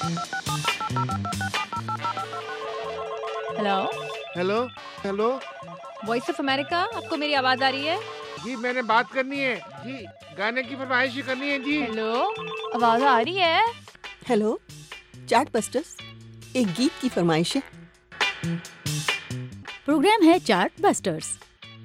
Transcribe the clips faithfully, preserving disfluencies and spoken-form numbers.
Hello hello hello voice of America, आपको मेरी आवाज आ रही है? जी, मैंने बात करनी है जी, गाने की फरमाइश करनी है जी। हेलो, आवाज आ रही है? हेलो, चार्ट बस्टर्स, एक गीत की फरमाइश है। प्रोग्राम है चार्ट बस्टर्स।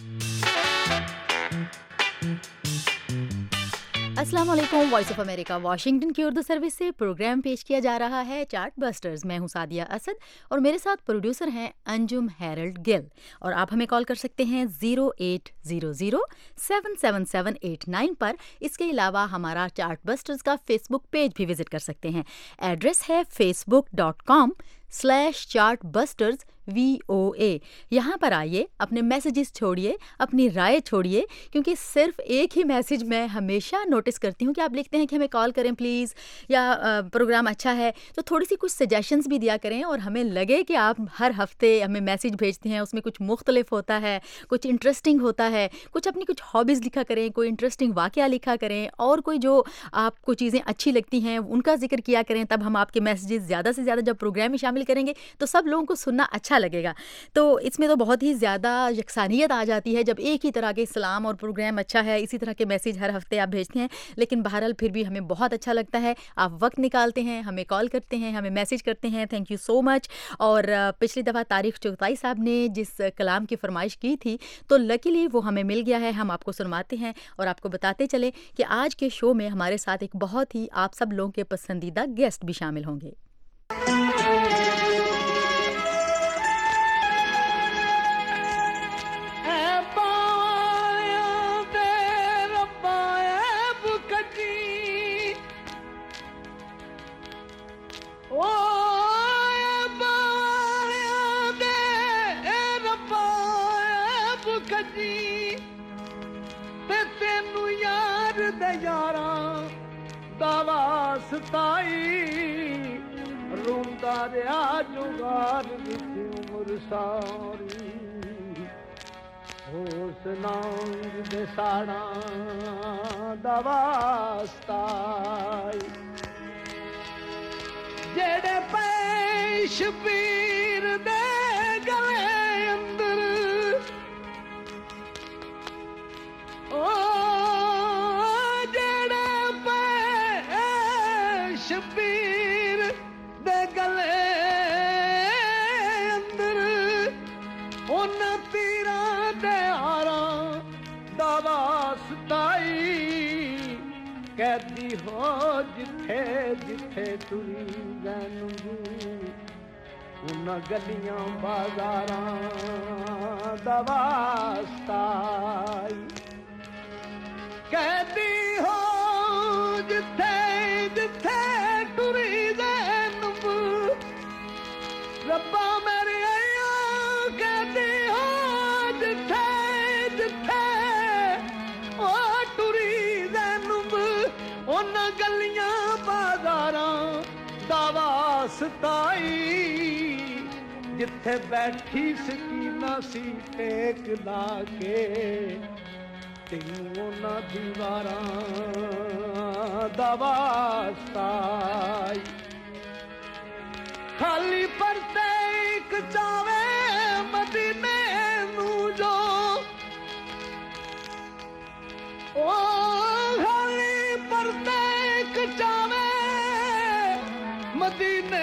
अस्सलाम वालेकुम, वॉइस ऑफ अमेरिका वाशिंगटन की उर्दू सर्विस से प्रोग्राम पेश किया जा रहा है चार्ट बस्टर्स। मैं हूं सादिया असद और मेरे साथ प्रोड्यूसर हैं अंजुम हैरल्ड गिल। और आप हमें कॉल कर सकते हैं zero eight zero zero seven seven seven eight nine पर। इसके अलावा हमारा चार्ट बस्टर्स का फेसबुक पेज भी विजिट कर सकते हैं। एड्रेस है Facebook dot com slash chart busters V O A. यहाँ पर आइए, अपने मैसेजेस छोड़िए, अपनी राय छोड़िए, क्योंकि सिर्फ एक ही मैसेज मैं हमेशा नोटिस करती हूँ कि आप लिखते हैं कि हमें कॉल करें प्लीज़, या आ, प्रोग्राम अच्छा है, तो थोड़ी सी कुछ सजेशंस भी दिया करें और हमें लगे कि आप हर हफ्ते हमें मैसेज भेजते हैं, उसमें कुछ मुख्तलिफ होता है, कुछ इंटरेस्टिंग होता है, कुछ अपनी कुछ हॉबीज़ लिखा करें, कोई इंटरेस्टिंग वाक़या लिखा करें और कोई जो आपको चीज़ें अच्छी लगती हैं उनका जिक्र किया करें। तब हम आपके मैसेजेस ज़्यादा से ज़्यादा जब प्रोग्राम में शामिल करेंगे तो सब लोगों को सुनना अच्छा लगेगा। तो इसमें तो बहुत ही ज़्यादा यकसानियत आ जाती है जब एक ही तरह के सलाम और प्रोग्राम अच्छा है, इसी तरह के मैसेज हर हफ्ते आप भेजते हैं। लेकिन बहरहाल फिर भी हमें बहुत अच्छा लगता है, आप वक्त निकालते हैं, हमें कॉल करते हैं, हमें मैसेज करते हैं। Thank you so much. और पिछली दफ़ा तारिक चुगताई साहब ने जिस कलाम की फरमाइश की थी तो लकीली वो हमें मिल गया है, हम आपको सुनवाते हैं और आपको बताते चले कि आज के शो में हमारे साथ एक बहुत ही आप सब लोगों के पसंदीदा गेस्ट भी शामिल होंगे। रूंदा रिया जुगार विच उमर सारी होस नांग दे साड़ा दवास्ताई जेड़े पेश पीर दे गले अंदर ओ जेड़े पेश पीर दे गले अंदर उन तीरा दे हारा दवास्ताई कैदी हो जिथे जिथे तुरी जैनू उन गलियां बाजारां दवास्ताई कैदी हो जिथे जिथे तुरी जैनू रब्बा मेरी आया कहती हो जिथे जिथे ओ टुरी ज़ैनब उन गलियां बाजारां दवास्ताई जिथे बैठी सकीना सी टेक ला के तेनू उन्हां दीवारां दवास्ताई खाली परते एक जावे मदीने नू जो ओ खाली परते एक जावे मदीने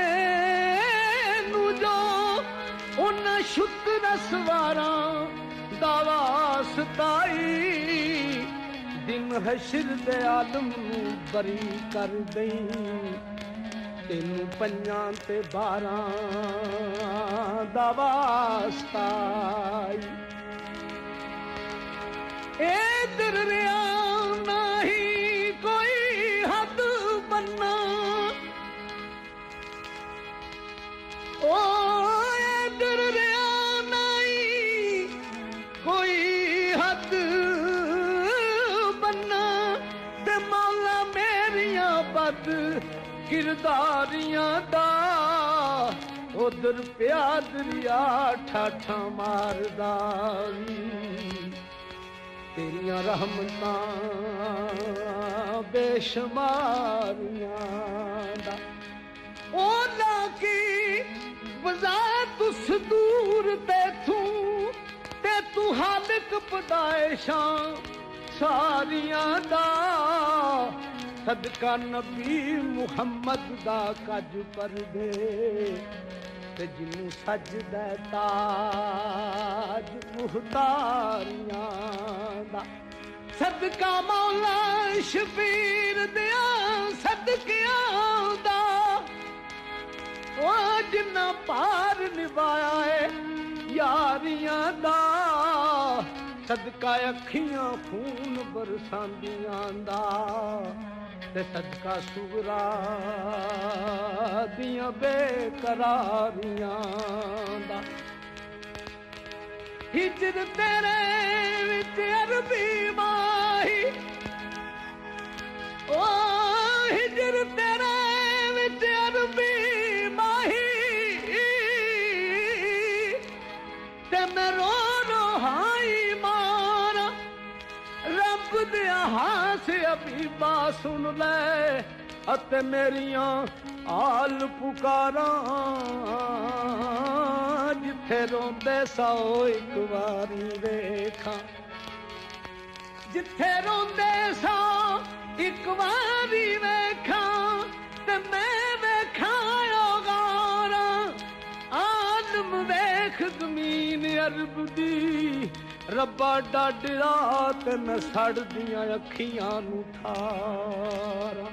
नू जो उन शुक्र सवारा दवास्ताई दिन हशर दे आलम नू बरी कर दई तेनू पंजां ते बारां दवास्ताई ए दरिया नहीं कोई हद बनना ओ ए दरिया नहीं कोई हद बनना ते मौला मेरियां बद किरदारियां दा उधर पिया दरिया ठाठा मारदा तेरियां रहमतां बेशुमारियां दा ਦੂਰ ਤੈਥੋਂ ਤੇ ਤੂੰ ਹਾਲਕ ਪਦਾਇਸ਼ਾਂ ਸਾਰੀਆਂ ਦਾ ਸਦਕਾ ਨਬੀ ਮੁਹੰਮਦ ਦਾ ਕੱਜ ਪਰਦੇ ਤੇ ਜਿਹਨੂੰ ਸਜਦਾ ਤਾਜ ਮੁਹਤਾਰੀਆਂ ਦਾ ਸਦਕਾ ਮੌਲਾ ਸ਼ਬੀਰ ਦਿਆਂ ਸਦਕਿਆਂ ਦਾ ਉਹ ਜਿੰਨਾ ਭਾਰ ਨਿਭਾਇਆ ਏ ਯਾਰੀਆਂ ਦਾ ਸਦਕਾ ਅੱਖੀਆਂ ਖੂਨ ਬਰਸਾਂਦੀਆਂ ਦਾ ਤੇ ਸਦਕਾ ਸੁਗਰਾ ਦੀਆਂ ਬੇਕਰਾਰੀਆਂ ਦਾ ਹਿਜਰ ਤੇਰੇ ਵਿੱਚ ਅਰਬੀ ਮਾਹੀ ਓ ਹਿਜਰ ਤੇਰੇ ਵਿੱਚ ਅਰਬੀ ਮਾਹੀ ਤੇ ਮੈਂ ਰੋ ਰੋ ਹਾਈ ਮਾਰਾ ਰੱਬ ਦੇ ਹਾਸ ਅਬੀਬਾ ਸੁਣ ਲੈ ਅਤੇ ਮੇਰੀਆਂ ਆਲ ਪੁਕਾਰਾਂ ਜਿੱਥੇ ਰੋਂਦੇ ਸੋ ਇੱਕ ਵਾਰੀ ਵੇਖਾਂ ਜਿੱਥੇ ਰੋਂਦੇ ਸੋ ਇੱਕ ਵਾਰੀ ਵੇਖਾਂ ਤੇ ਮੈਂ ਵੇਖਾਂ ਉਹ ਗਾਰਾਂ ਆਲਮ ਵੇਖ ਜ਼ਮੀਨ ਅਰਬ ਦੀ ਰੱਬਾ ਡਾਡਰਾ ਤੇ ਮੈਂ ਸੜਦੀਆਂ ਅੱਖੀਆਂ ਨੂੰ ਠਾਰਾਂ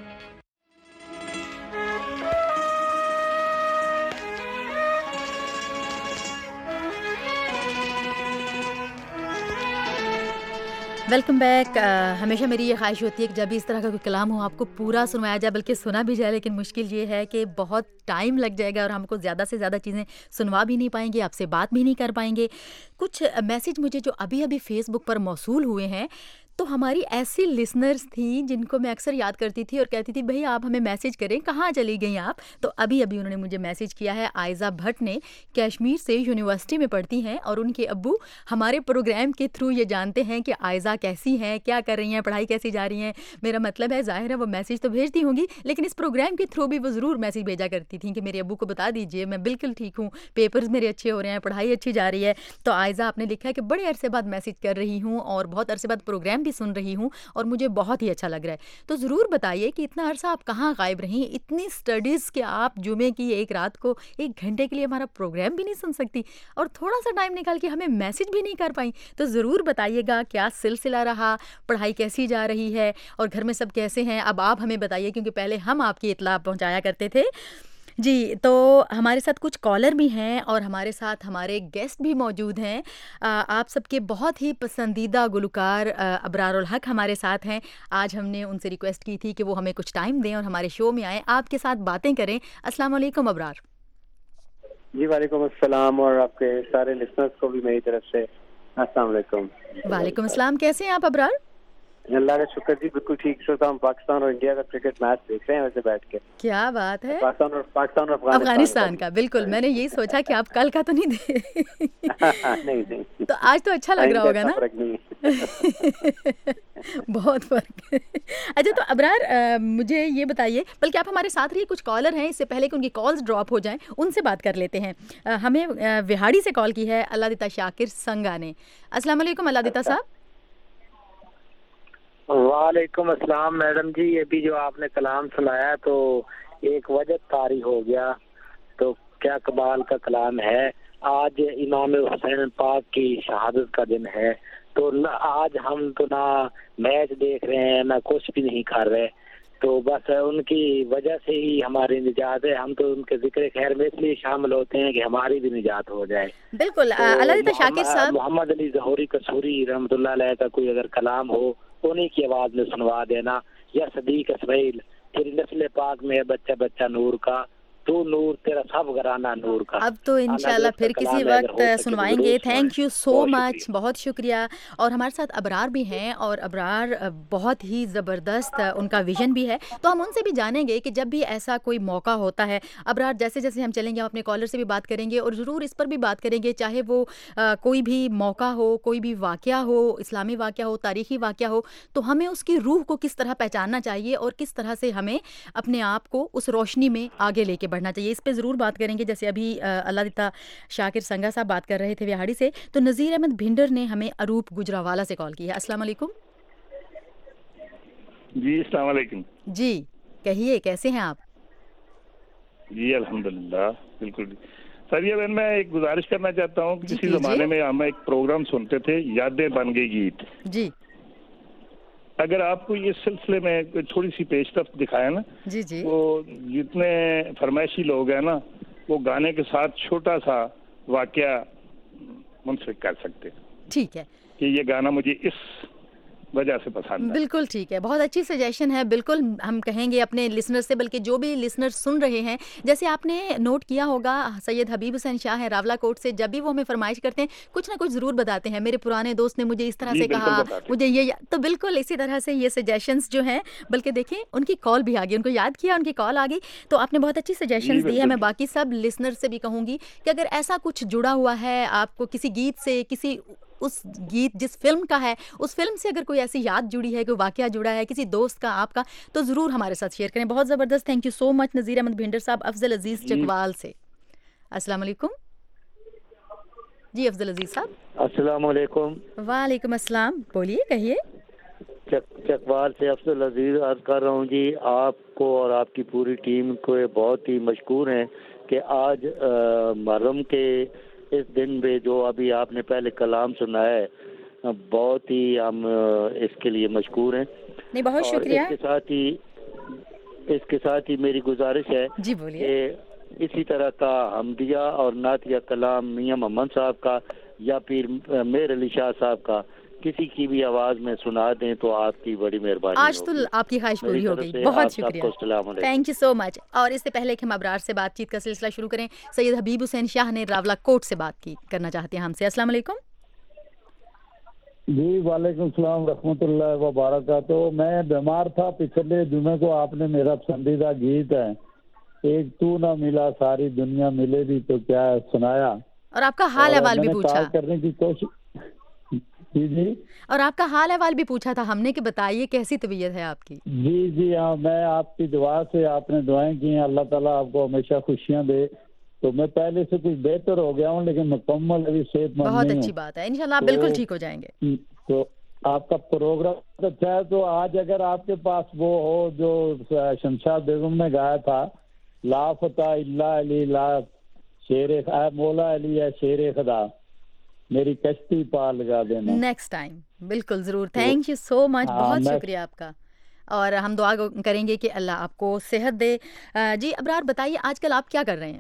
वेलकम बैक। हमेशा मेरी ये ख्वाहिश होती है कि जब भी इस तरह का कोई कलाम हो आपको पूरा सुनवाया जाए, बल्कि सुना भी जाए, लेकिन मुश्किल ये है कि बहुत टाइम लग जाएगा और हमको ज़्यादा से ज़्यादा चीज़ें सुनवा भी नहीं पाएंगे, आपसे बात भी नहीं कर पाएंगे। कुछ मैसेज मुझे जो अभी अभी फेसबुक पर मौसूल हुए हैं, तो हमारी ऐसी लिसनर्स थी जिनको मैं अक्सर याद करती थी और कहती थी भाई आप हमें मैसेज करें, कहाँ चली गई आप। तो अभी अभी उन्होंने मुझे मैसेज किया है। आयज़ा भट्ट ने कश्मीर से यूनिवर्सिटी में पढ़ती हैं और उनके अब्बू हमारे प्रोग्राम के थ्रू ये जानते हैं कि आयज़ा कैसी हैं, क्या कर रही हैं, पढ़ाई कैसी जा रही हैं। मेरा मतलब है ज़ाहिर है वो मैसेज तो भेजती होंगी, लेकिन इस प्रोग्राम के थ्रू भी वो ज़रूर मैसेज भेजा करती थी कि मेरे अब्बू को बता दीजिए मैं बिल्कुल ठीक हूँ, पेपर्स मेरे अच्छे हो रहे हैं, पढ़ाई अच्छी जा रही है। तो आयज़ा आपने लिखा है कि बड़े अरसे बाद मैसेज कर रही हूँ और बहुत अरसे बाद प्रोग्राम भी सुन रही हूँ और मुझे बहुत ही अच्छा लग रहा है। तो ज़रूर बताइए कि इतना अरसा आप कहाँ गायब रहीं, इतनी स्टडीज़ कि आप जुमे की एक रात को एक घंटे के लिए हमारा प्रोग्राम भी नहीं सुन सकती और थोड़ा सा टाइम निकाल के हमें मैसेज भी नहीं कर पाई। तो ज़रूर बताइएगा क्या सिलसिला रहा, पढ़ाई कैसी जा रही है और घर में सब कैसे हैं। अब आप हमें बताइए क्योंकि पहले हम आपकी इत्तला पहुँचाया करते थे जी। तो हमारे साथ कुछ कॉलर भी हैं और हमारे साथ हमारे गेस्ट भी मौजूद हैं। आ, आप सबके बहुत ही पसंदीदा गुलकार अबरारुल हक हमारे साथ हैं। आज हमने उनसे रिक्वेस्ट की थी कि वो हमें कुछ टाइम दें और हमारे शो में आएँ, आपके साथ बातें करें। अस्सलाम वालेकुम अबरार। जी वालेकुम अस्सलाम, और आपके सारे लिसनर्स को भी मेरी तरफ से अस्सलाम वालेकुम। वालेकुम अस्सलाम। कैसे हैं आप अबरार? अल्लाह का शुक्र जी, बिल्कुल ठीक। श्रोता हम पाकिस्तान और इंडिया का क्रिकेट मैच देख रहे हैं वैसे बैठ के। क्या बात है। पाकिस्तान और पाकिस्तान और अफगानिस्तान का। बिल्कुल, मैंने यही सोचा कि आप कल का तो नहीं दे नहीं नहीं, तो आज तो अच्छा लग रहा होगा ना। बहुत फर्क। अच्छा तो अबरार आ, मुझे ये बताइए, बल्कि आप हमारे साथ रहिए, कुछ कॉलर हैं, इससे पहले कि उनकी कॉल्स ड्रॉप हो जाएं उनसे बात कर लेते हैं। आ, हमें आ, विहाड़ी से कॉल की है अल्लादिता शाकिर संगा ने। अस्सलाम वालेकुम अल्लादिता साहब। वालेकुम अस्सलाम मैडम जी, ये भी जो आपने कलाम सुनाया तो एक वजह तारी हो गया, तो क्या कमाल का कलाम है। आज इमाम हुसैन पाक की शहादत का दिन है, तो आज हम तो ना मैच देख रहे हैं ना कुछ भी नहीं कर रहे, तो बस उनकी वजह से ही हमारी निजात है। हम तो उनके जिक्र खैर में इसलिए शामिल होते हैं कि हमारी भी निजात हो जाए। बिल्कुल। तो अल्लादिता शाकिर साहब, मोहम्मद अली ज़हूरी कसूरी रहमतुल्लाह अलैह का कोई अगर कलाम हो उन्हीं की आवाज में सुनवा देना, या सदीक इसमाइल, तेरी नस्ल पाक में बच्चा बच्चा नूर का, तू नूर तेरा सब घराना नूर का। अब तो इंशाल्लाह फिर किसी वक्त सुनवाएंगे। थैंक यू सो मच, बहुत शुक्रिया। और हमारे साथ अबरार भी हैं और अबरार बहुत ही ज़बरदस्त उनका विजन भी है, तो हम उनसे भी जानेंगे कि जब भी ऐसा कोई मौका होता है। अबरार, जैसे जैसे हम चलेंगे हम अपने कॉलर से भी बात करेंगे और ज़रूर इस पर भी बात करेंगे, चाहे वो आ, कोई भी मौका हो, कोई भी वाक़या हो, इस्लामी वाक़या हो, तारीख़ी वाक़या हो, तो हमें उसकी रूह को किस तरह पहचानना चाहिए और किस तरह से हमें अपने आप को उस रोशनी में आगे लेके بڑھنا چاہیے، اس پہ ضرور بات کریں گے. جیسے ابھی اللہ دیتا شاکر سنگا صاحب بات کر رہے تھے وہاڑی سے، تو نذیر احمد بھنڈر نے ہمیں اروپ گجراوالا سے کال کی ہے. السلام علیکم. جی السلام علیکم. جی کہیے کیسے ہیں آپ؟ جی الحمدللہ بالکل. سریہ بہن میں ایک گزارش کرنا چاہتا ہوں کہ جی کسی زمانے میں ہم ایک پروگرام سنتے تھے یادیں بن گئی گیت. جی اگر آپ کو اس سلسلے میں تھوڑی سی پیش رفت دکھائے نا، جی جی وہ جتنے فرمائشی لوگ ہیں نا وہ گانے کے ساتھ چھوٹا سا واقعہ منسلک کر سکتے ٹھیک ہے کہ یہ گانا مجھے اس وجہ سے پسند ہے. بالکل ٹھیک ہے، بہت اچھی سجیشن ہے. بالکل ہم کہیں گے اپنے لسنر سے، بلکہ جو بھی لسنر سن رہے ہیں، جیسے آپ نے نوٹ کیا ہوگا سید حبیب حسین شاہ ہیں راولا کوٹ سے، جب بھی وہ ہمیں فرمائش کرتے ہیں کچھ نہ کچھ ضرور بتاتے ہیں. میرے پرانے دوست نے مجھے اس طرح سے کہا، مجھے یہ، تو بالکل اسی طرح سے یہ سجیشنز جو ہیں، بلکہ دیکھیں ان کی کال بھی آ گئی، ان کو یاد کیا، ان کی کال آ گئی. تو آپ نے بہت اچھی سجیشنز دی ہے. میں باقی سب لسنر سے بھی کہوں گی کہ اگر ایسا کچھ جڑا ہوا ہے آپ کو کسی گیت سے، کسی اس گیت جس فلم کا ہے اس فلم سے اگر کوئی ایسی یاد جڑی ہے، کوئی واقعہ جڑا ہے کسی دوست کا آپ کا، تو ضرور ہمارے ساتھ شیئر کریں. بہت زبردست، thank you so much Nazir Ahmed Bhinder صاحب. افضل عزیز چکوال سے. السلام علیکم. جی افضل عزیز صاحب. السلام علیکم. وعلیکم السلام، بولیے کہیے. چکوال سے افضل عزیز عرض کر رہا ہوں جی، آپ کو اور آپ کی پوری ٹیم کو بہت ہی مشکور ہیں کہ آج محرم کے اس دن پہ جو ابھی آپ نے پہلے کلام سنا ہے، بہت ہی ہم اس کے لیے مشکور ہیں. نہیں بہت شکریہ. اس کے ساتھ ہی اس کے ساتھ ہی میری گزارش ہے جی بولیے کہ اسی طرح کا حمدیہ اور نعتیہ کلام میاں محمد صاحب کا یا پھر میر علی شاہ صاحب کا کسی کی بھی آواز میں سنا دیں تو آپ کی بڑی مہربانی. آج تو آپ کی خواہش پوری ہو گئی. بہت شکریہ، تھینک یو سو مچ. اور اس سے پہلے کہ ہم ابرار سے بات چیت کا سلسلہ شروع کریں، سید حبیب حسین شاہ نے راولا کوٹ سے بات کی کرنا چاہتے ہیں ہم سے. السلام علیکم. جی وعلیکم السلام ورحمۃ اللہ وبرکاتہ. میں بیمار تھا، پچھلے جمعے کو آپ نے میرا پسندیدہ گیت ہے ایک تو نہ ملا ساری دنیا ملے بھی تو کیا سنایا، اور آپ کا حال احوال بھی پوچھا کرنے کی کوشش. جی جی اور آپ کا حال احوال بھی پوچھا تھا ہم نے کہ بتائیے کیسی طبیعت ہے آپ کی. جی جی ہاں، میں آپ کی دعا سے، آپ نے دعائیں کی ہیں، اللہ تعالیٰ آپ کو ہمیشہ خوشیاں دے. تو میں پہلے سے کچھ بہتر ہو گیا ہوں لیکن مکمل ابھی صحت مند بہت نہیں ہوں. اچھی بات ہے، انشاءاللہ آپ بالکل ٹھیک ہو جائیں گے. تو آپ کا پروگرام اچھا ہے. تو آج اگر آپ کے پاس وہ ہو جو شمشاد بیگم نے گایا تھا، لا فتح اللہ علی لا شیر اے مولا علی ہے شیر خدا، میری کشتی پار لگا دینا. نیکسٹ ٹائم بالکل ضرور. تھینک یو سو مچ، بہت شکریہ آپ کا. اور ہم دعا کریں گے کہ اللہ آپ کو صحت دے. جی ابرار بتائیے آج کل آپ کیا کر رہے ہیں؟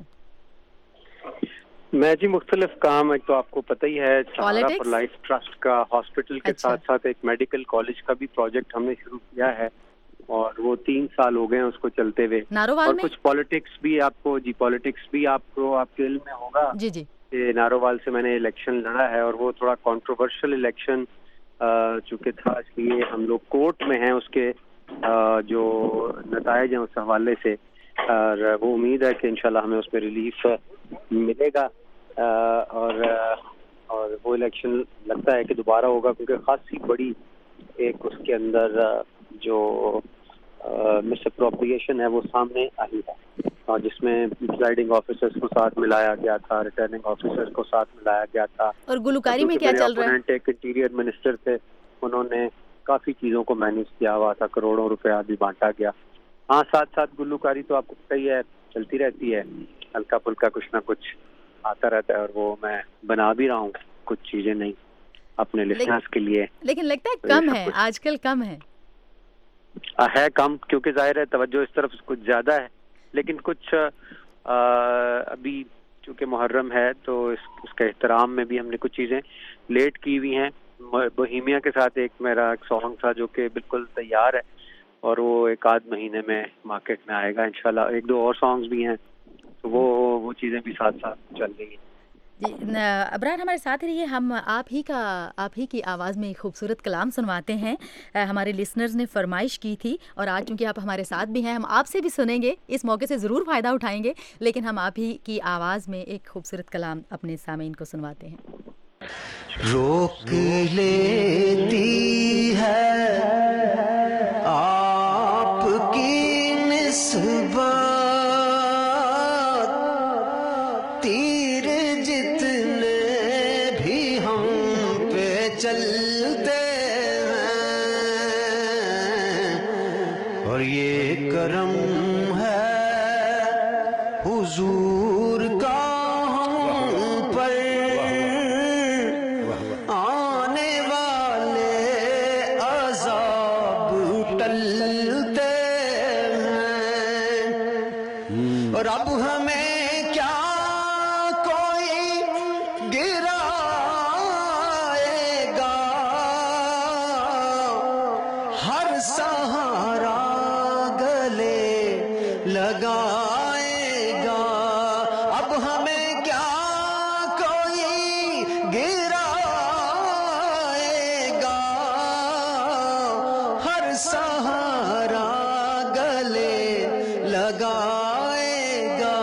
میں جی مختلف کام، ایک تو آپ کو پتہ ہی ہے سہارا فار لائف ٹرسٹ کا ہاسپٹل کے ساتھ ساتھ ایک میڈیکل کالج کا بھی پروجیکٹ ہم نے شروع کیا ہے اور وہ تین سال ہو گئے ہیں اس کو چلتے ہوئے. اور کچھ پالیٹکس بھی آپ کو جی پالیٹکس بھی آپ کو آپ کے علم میں ہوگا جی جی کہ نارووال سے میں نے الیکشن لڑا ہے اور وہ تھوڑا کنٹروورشل الیکشن چونکہ تھا، اس لیے ہم لوگ کورٹ میں ہیں اس کے جو نتائج ہیں اس حوالے سے، اور وہ امید ہے کہ انشاءاللہ ہمیں اس میں ریلیف ملے گا. اور اور وہ الیکشن لگتا ہے کہ دوبارہ ہوگا کیونکہ خاصی بڑی ایک اس کے اندر جو مس اپروپریشن ہے وہ سامنے آئی ہے، اور جس میں پریزائڈنگ آفیسرز کو ساتھ ملایا گیا تھا، ریٹرننگ آفیسرز کو ساتھ ملایا گیا تھا. اور گلوکاری میں کیا چل رہا ہے؟ ایک انٹیریئر منسٹر تھے، انہوں نے کافی چیزوں کو مینیج کیا ہوا تھا، کروڑوں روپیہ بھی بانٹا گیا. ہاں ساتھ ساتھ گلوکاری تو آپ کو پتہ ہی ہے چلتی رہتی ہے، ہلکا پھلکا کچھ نہ کچھ آتا رہتا ہے، اور وہ میں بنا بھی رہا ہوں کچھ چیزیں نہیں اپنے لسنرز کے لیے. لیکن لگتا ہے کم ہے آج کل، کم ہے ہے کم کیونکہ ظاہر ہے توجہ اس طرف کچھ زیادہ ہے، لیکن کچھ ابھی چونکہ محرم ہے تو اس کا احترام میں بھی ہم نے کچھ چیزیں لیٹ کی ہوئی ہیں. بوہیمیا کے ساتھ ایک میرا ایک سانگ تھا جو کہ بالکل تیار ہے اور وہ ایک آدھ مہینے میں مارکیٹ میں آئے گا انشاءاللہ. ایک دو اور سانگز بھی ہیں تو وہ وہ چیزیں بھی ساتھ ساتھ چل رہی ہیں. جی ابرار ہمارے ساتھ رہیے. ہم آپ ہی کا آپ ہی کی آواز میں ایک خوبصورت کلام سنواتے ہیں. ہمارے لسنرز نے فرمائش کی تھی اور آج چونکہ آپ ہمارے ساتھ بھی ہیں ہم آپ سے بھی سنیں گے، اس موقع سے ضرور فائدہ اٹھائیں گے، لیکن ہم آپ ہی کی آواز میں ایک خوبصورت کلام اپنے سامعین کو سنواتے ہیں. روک لیتی ہے آپ کی نسبت حضور کا ہم پر آنے والے عذاب ٹلتے ہیں، اور اب ہمیں کیا کوئی گرائے گا، ہر سہارا گلے لگائے گا، اب ہمیں کیا کوئی گرائے گا، ہر سہارا گلے لگائے گا،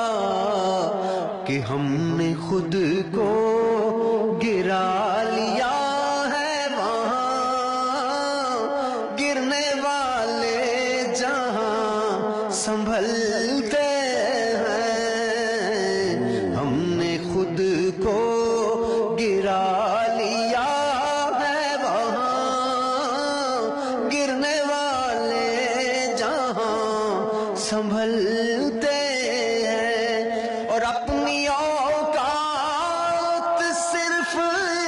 کہ ہم نے خود کو گرا لیا ہے وہاں، گرنے والے جہاں سنبھلتے ہیں، ہم نے خود کو گرا لیا ہے وہاں، گرنے والے جہاں سنبھلتے ہیں، اور اپنی اوقات صرف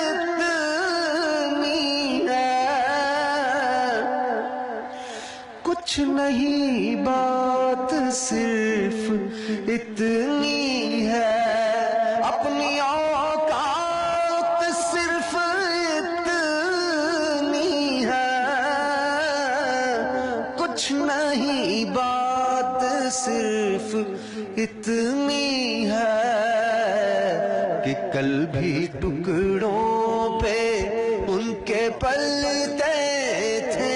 اتنی ہے، کچھ نہیں بات صرف اتنی ہے، اپنی اوقات صرف اتنی ہے، کچھ نہیں بات صرف اتنی ہے، کہ کل بھی ٹکڑوں پہ ان کے پلتے تھے،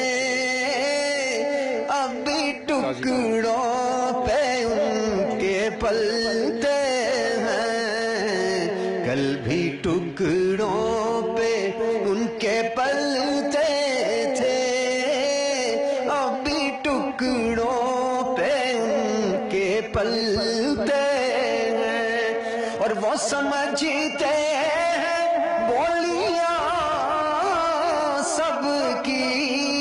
اب بھی ٹکڑوں پہ ان کے پلتے ہیں، کل بھی ٹکڑوں پہ ان کے پلتے تھے، اب بھی ٹکڑوں پہ ان کے پلتے ہیں، اور وہ سمجھتے ہیں بولیاں سب کی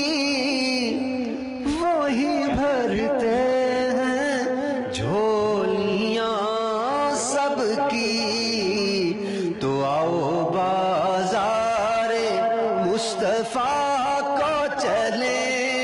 وہی بھرتے ہیں جھولیاں سب کی، تو آؤ بازار مصطفیٰ کو چلے،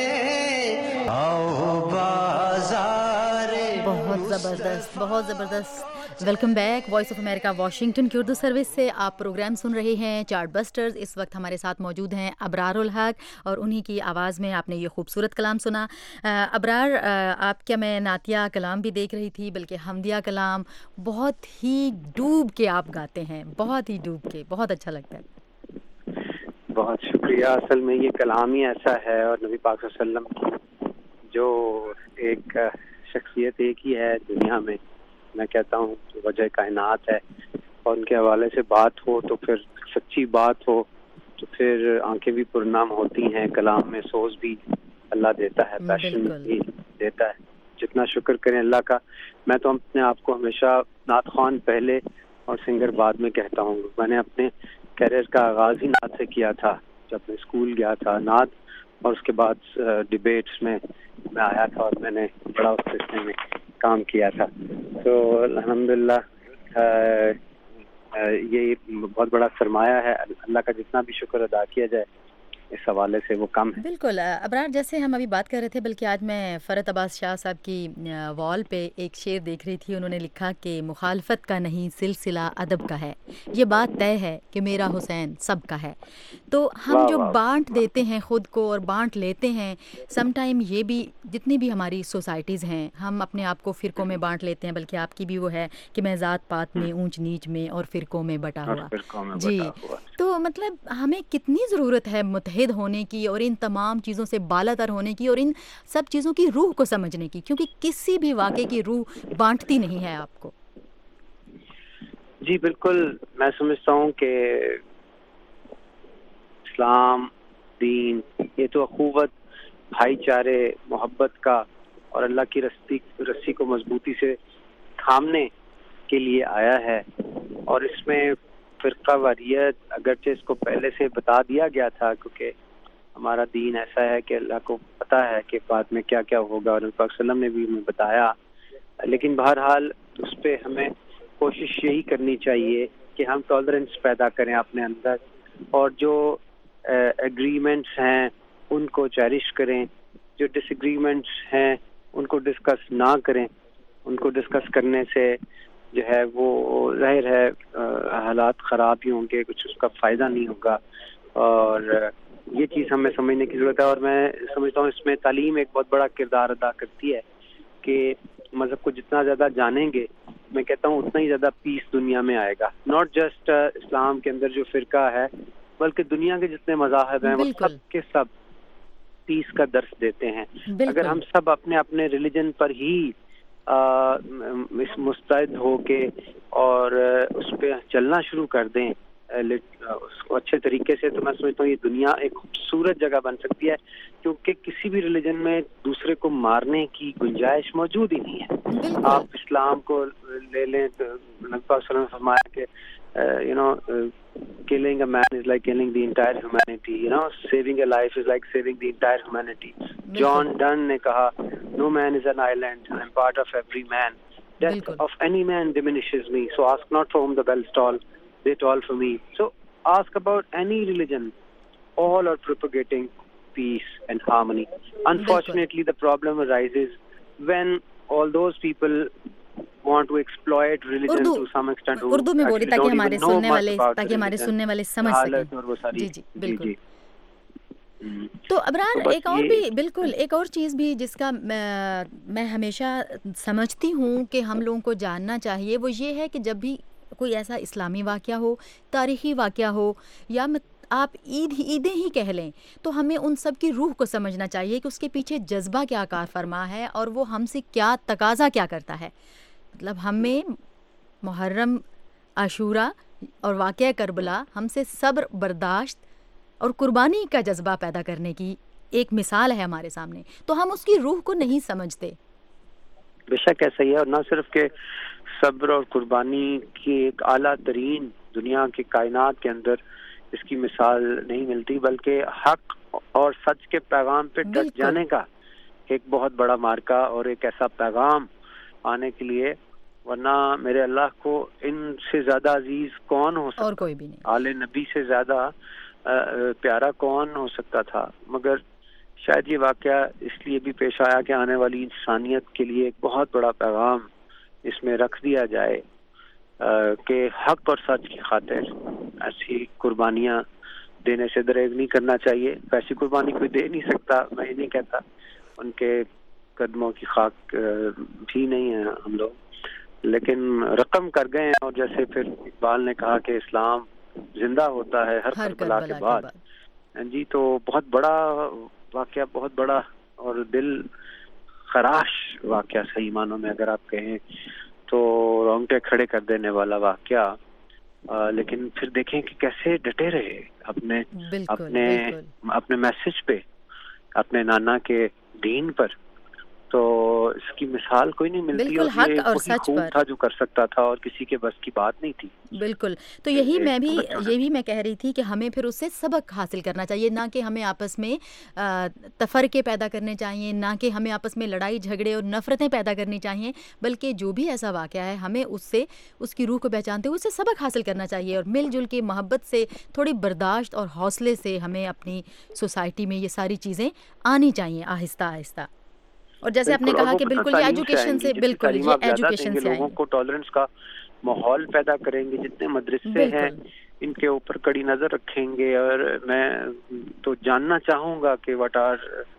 آؤ بازار بہت زبردست، بہت زبردست۔ Welcome back, voice of America Washington کی اردو سروس سے آپ پروگرام سن رہے ہیں چارٹ بسٹرز۔ اس وقت ہمارے ساتھ موجود ہیں ابرار الحق، اور انہی کی آواز میں آپ نے یہ خوبصورت کلام سنا۔ ابرار، آپ کیا میں نعتیہ کلام بھی دیکھ رہی تھی، بلکہ حمدیہ کلام بہت ہی ڈوب کے آپ گاتے ہیں، بہت ہی ڈوب کے، بہت اچھا لگتا ہے۔ بہت شکریہ۔ اصل میں یہ کلام ہی ایسا ہے، اور نبی پاک صلی اللہ علیہ وسلم کی جو ایک شخصیت ایک ہی ہے دنیا میں، میں کہتا ہوں کہ وجہ کائنات ہے، اور ان کے حوالے سے بات ہو تو پھر سچی بات ہو تو پھر آنکھیں بھی پرنام ہوتی ہیں، کلام میں سوز بھی اللہ دیتا ہے، پیشن بھی دیتا ہے، جتنا شکر کریں اللہ کا۔ میں تو اپنے آپ کو ہمیشہ نعت خوان پہلے اور سنگر بعد میں کہتا ہوں۔ میں نے اپنے کیریئر کا آغاز ہی نعت سے کیا تھا، جب میں اسکول گیا تھا نعت، اور اس کے بعد ڈبیٹس میں میں آیا تھا، اور میں نے بڑا اس سلسلے میں کام کیا تھا۔ تو الحمدللہ یہ بہت بڑا سرمایہ ہے، اللہ کا جتنا بھی شکر ادا کیا جائے اس حوالے سے وہ کم ہے۔ بالکل ابرار، جیسے ہم ابھی بات کر رہے تھے، بلکہ آج میں فرحت عباس شاہ صاحب کی وال پہ ایک شعر دیکھ رہی تھی، انہوں نے لکھا کہ مخالفت کا نہیں سلسلہ ادب کا ہے، یہ بات طے ہے کہ میرا حسین سب کا ہے۔ تو ہم جو بانٹ دیتے ہیں خود کو اور بانٹ لیتے ہیں، سم ٹائم یہ بھی جتنی بھی ہماری سوسائٹیز ہیں، ہم اپنے آپ کو فرقوں میں بانٹ لیتے ہیں، بلکہ آپ کی بھی وہ ہے کہ میں ذات پات میں، اونچ نیچ میں اور فرقوں میں بٹا ہوا۔ جی، تو مطلب ہمیں کتنی ضرورت ہے متحد ہونے کی، اور ان تمام چیزوں سے بالا تر ہونے کی، اور ان سب چیزوں کی روح کو سمجھنے کی، کیونکہ کسی بھی واقعے کی روح بانٹتی نہیں ہے آپ کو۔ جی بالکل، میں سمجھتا ہوں کہ اسلام دین یہ تو اخوت، بھائی چارے، محبت کا اور اللہ کی رسی رسی کو مضبوطی سے تھامنے کے لیے آیا ہے، اور اس میں فرقہ واریت اگرچہ اس کو پہلے سے بتا دیا گیا تھا، کیونکہ ہمارا دین ایسا ہے کہ اللہ کو پتہ ہے کہ بعد میں کیا کیا ہوگا، اور نبی پاک صلی اللہ علیہ وسلم نے بھی ہمیں بتایا لیکن بہرحال اس پہ ہمیں کوشش یہی کرنی چاہیے کہ ہم ٹالرنس پیدا کریں اپنے اندر, اور جو ایگریمنٹس ہیں ان کو چیریش کریں, جو ڈس ایگریمنٹس ہیں ان کو ڈسکس نہ کریں. ان کو ڈسکس کرنے سے جو ہے وہ ظاہر ہے حالات خراب ہی ہوں گے, کچھ اس کا فائدہ نہیں ہوگا, اور یہ چیز ہمیں سمجھنے کی ضرورت ہے. اور میں سمجھتا ہوں اس میں تعلیم ایک بہت بڑا کردار ادا کرتی ہے کہ مذہب کو جتنا زیادہ جانیں گے, میں کہتا ہوں اتنا ہی زیادہ پیس دنیا میں آئے گا. ناٹ جسٹ اسلام کے اندر جو فرقہ ہے بلکہ دنیا کے جتنے مذاہب ہیں وہ سب کے سب پیس کا درس دیتے ہیں. اگر ہم سب اپنے اپنے ریلیجن پر ہی مستعد ہو کے اور اس پہ چلنا شروع کر دیں اس کو اچھے طریقے سے, تو میں سمجھتا ہوں یہ دنیا ایک خوبصورت جگہ بن سکتی ہے, کیونکہ کسی بھی ریلیجن میں دوسرے کو مارنے کی گنجائش موجود ہی نہیں ہے. آپ اسلام کو لے لیں تو نبی پاک صلی اللہ علیہ وسلم نے فرمایا کہ you know killing a man is like killing the entire humanity, you know, saving a life is like saving the entire humanity. John Donne نے کہا no man is an island, I am part of every man. Death of any man diminishes me, so ask not for whom the bells toll, they toll for me. So ask about any religion, all are propagating peace and harmony. Unfortunately the problem arises when all those people want to exploit religion to some extent. Urdu میں بولی تاکہ ہمارے سننے والے تاکہ ہمارے سننے والے سمجھ سکیں. جی جی بالکل. تو ابرار ایک اور بھی بالکل ایک اور چیز بھی جس کا میں ہمیشہ سمجھتی ہوں کہ ہم لوگوں کو جاننا چاہیے, وہ یہ ہے کہ جب بھی کوئی ایسا اسلامی واقعہ ہو, تاریخی واقعہ ہو, یا آپ عید عیدیں ہی کہہ لیں, تو ہمیں ان سب کی روح کو سمجھنا چاہیے کہ اس کے پیچھے جذبہ کیا کار فرما ہے اور وہ ہم سے کیا تقاضا کیا کرتا ہے. مطلب ہمیں محرم عاشورہ اور واقعہ کربلا ہم سے صبر, برداشت اور قربانی کا جذبہ پیدا کرنے کی ایک مثال ہے ہمارے سامنے, تو ہم اس کی روح کو نہیں سمجھتے. بے شک ایسا ہی ہے, اور نہ صرف کہ صبر اور قربانی کی ایک اعلیٰ ترین دنیا کی کائنات کے اندر اس کی مثال نہیں ملتی, بلکہ حق اور سچ کے پیغام پہ ڈٹ جانے کا ایک بہت بڑا مارکا اور ایک ایسا پیغام آنے کے لیے, ورنہ میرے اللہ کو ان سے زیادہ عزیز کون ہو سکتا, اور کوئی بھی نہیں, آل نبی سے زیادہ پیارا کون ہو سکتا تھا. مگر شاید یہ واقعہ اس لیے بھی پیش آیا کہ آنے والی انسانیت کے لیے ایک بہت بڑا پیغام اس میں رکھ دیا جائے کہ حق اور سچ کی خاطر ایسی قربانیاں دینے سے دریغ نہیں کرنا چاہیے. ویسی قربانی کوئی دے نہیں سکتا, میں یہ نہیں کہتا, ان کے قدموں کی خاک بھی نہیں ہے ہم لوگ, لیکن رقم کر گئے ہیں. اور جیسے پھر اقبال نے کہا کہ اسلام زندہ ہوتا ہے ہر کربلا کے بعد, جی تو بہت بڑا واقعہ, بہت بڑا اور دل خراش واقعہ صحیح معنوں میں اگر آپ کہیں تو رونگٹے کھڑے کر دینے والا واقعہ. آ, لیکن پھر دیکھیں کہ کیسے ڈٹے رہے اپنے اپنے اپنے میسج پہ, اپنے نانا کے دین پر. تو اس کی مثال کوئی نہیں ملتی, بالکل حق اور سچ پر تھا جو کر سکتا تھا اور کسی کے بس کی بات نہیں تھی. بالکل. تو یہی میں بھی یہ بھی میں کہہ رہی تھی کہ ہمیں پھر اس سے سبق حاصل کرنا چاہیے, نہ کہ ہمیں آپس میں تفرقے پیدا کرنے چاہیے, نہ کہ ہمیں آپس میں لڑائی جھگڑے اور نفرتیں پیدا کرنی چاہیے, بلکہ جو بھی ایسا واقعہ ہے ہمیں اس سے اس کی روح کو پہچانتے ہوئے اس سے سبق حاصل کرنا چاہیے, اور مل جل کے محبت سے, تھوڑی برداشت اور حوصلے سے ہمیں اپنی سوسائٹی میں یہ ساری چیزیں آنی چاہیے آہستہ آہستہ. اور جیسے آپ نے کہا کہ بالکل یہ ایجوکیشن سے, بالکل یہ ایجوکیشن سے لوگوں کو ٹالرنس کا ماحول پیدا کریں گے, جتنے مدرسے ہیں ان کے اوپر کڑی نظر رکھیں گے. اور میں تو جاننا چاہوں گا کہ what are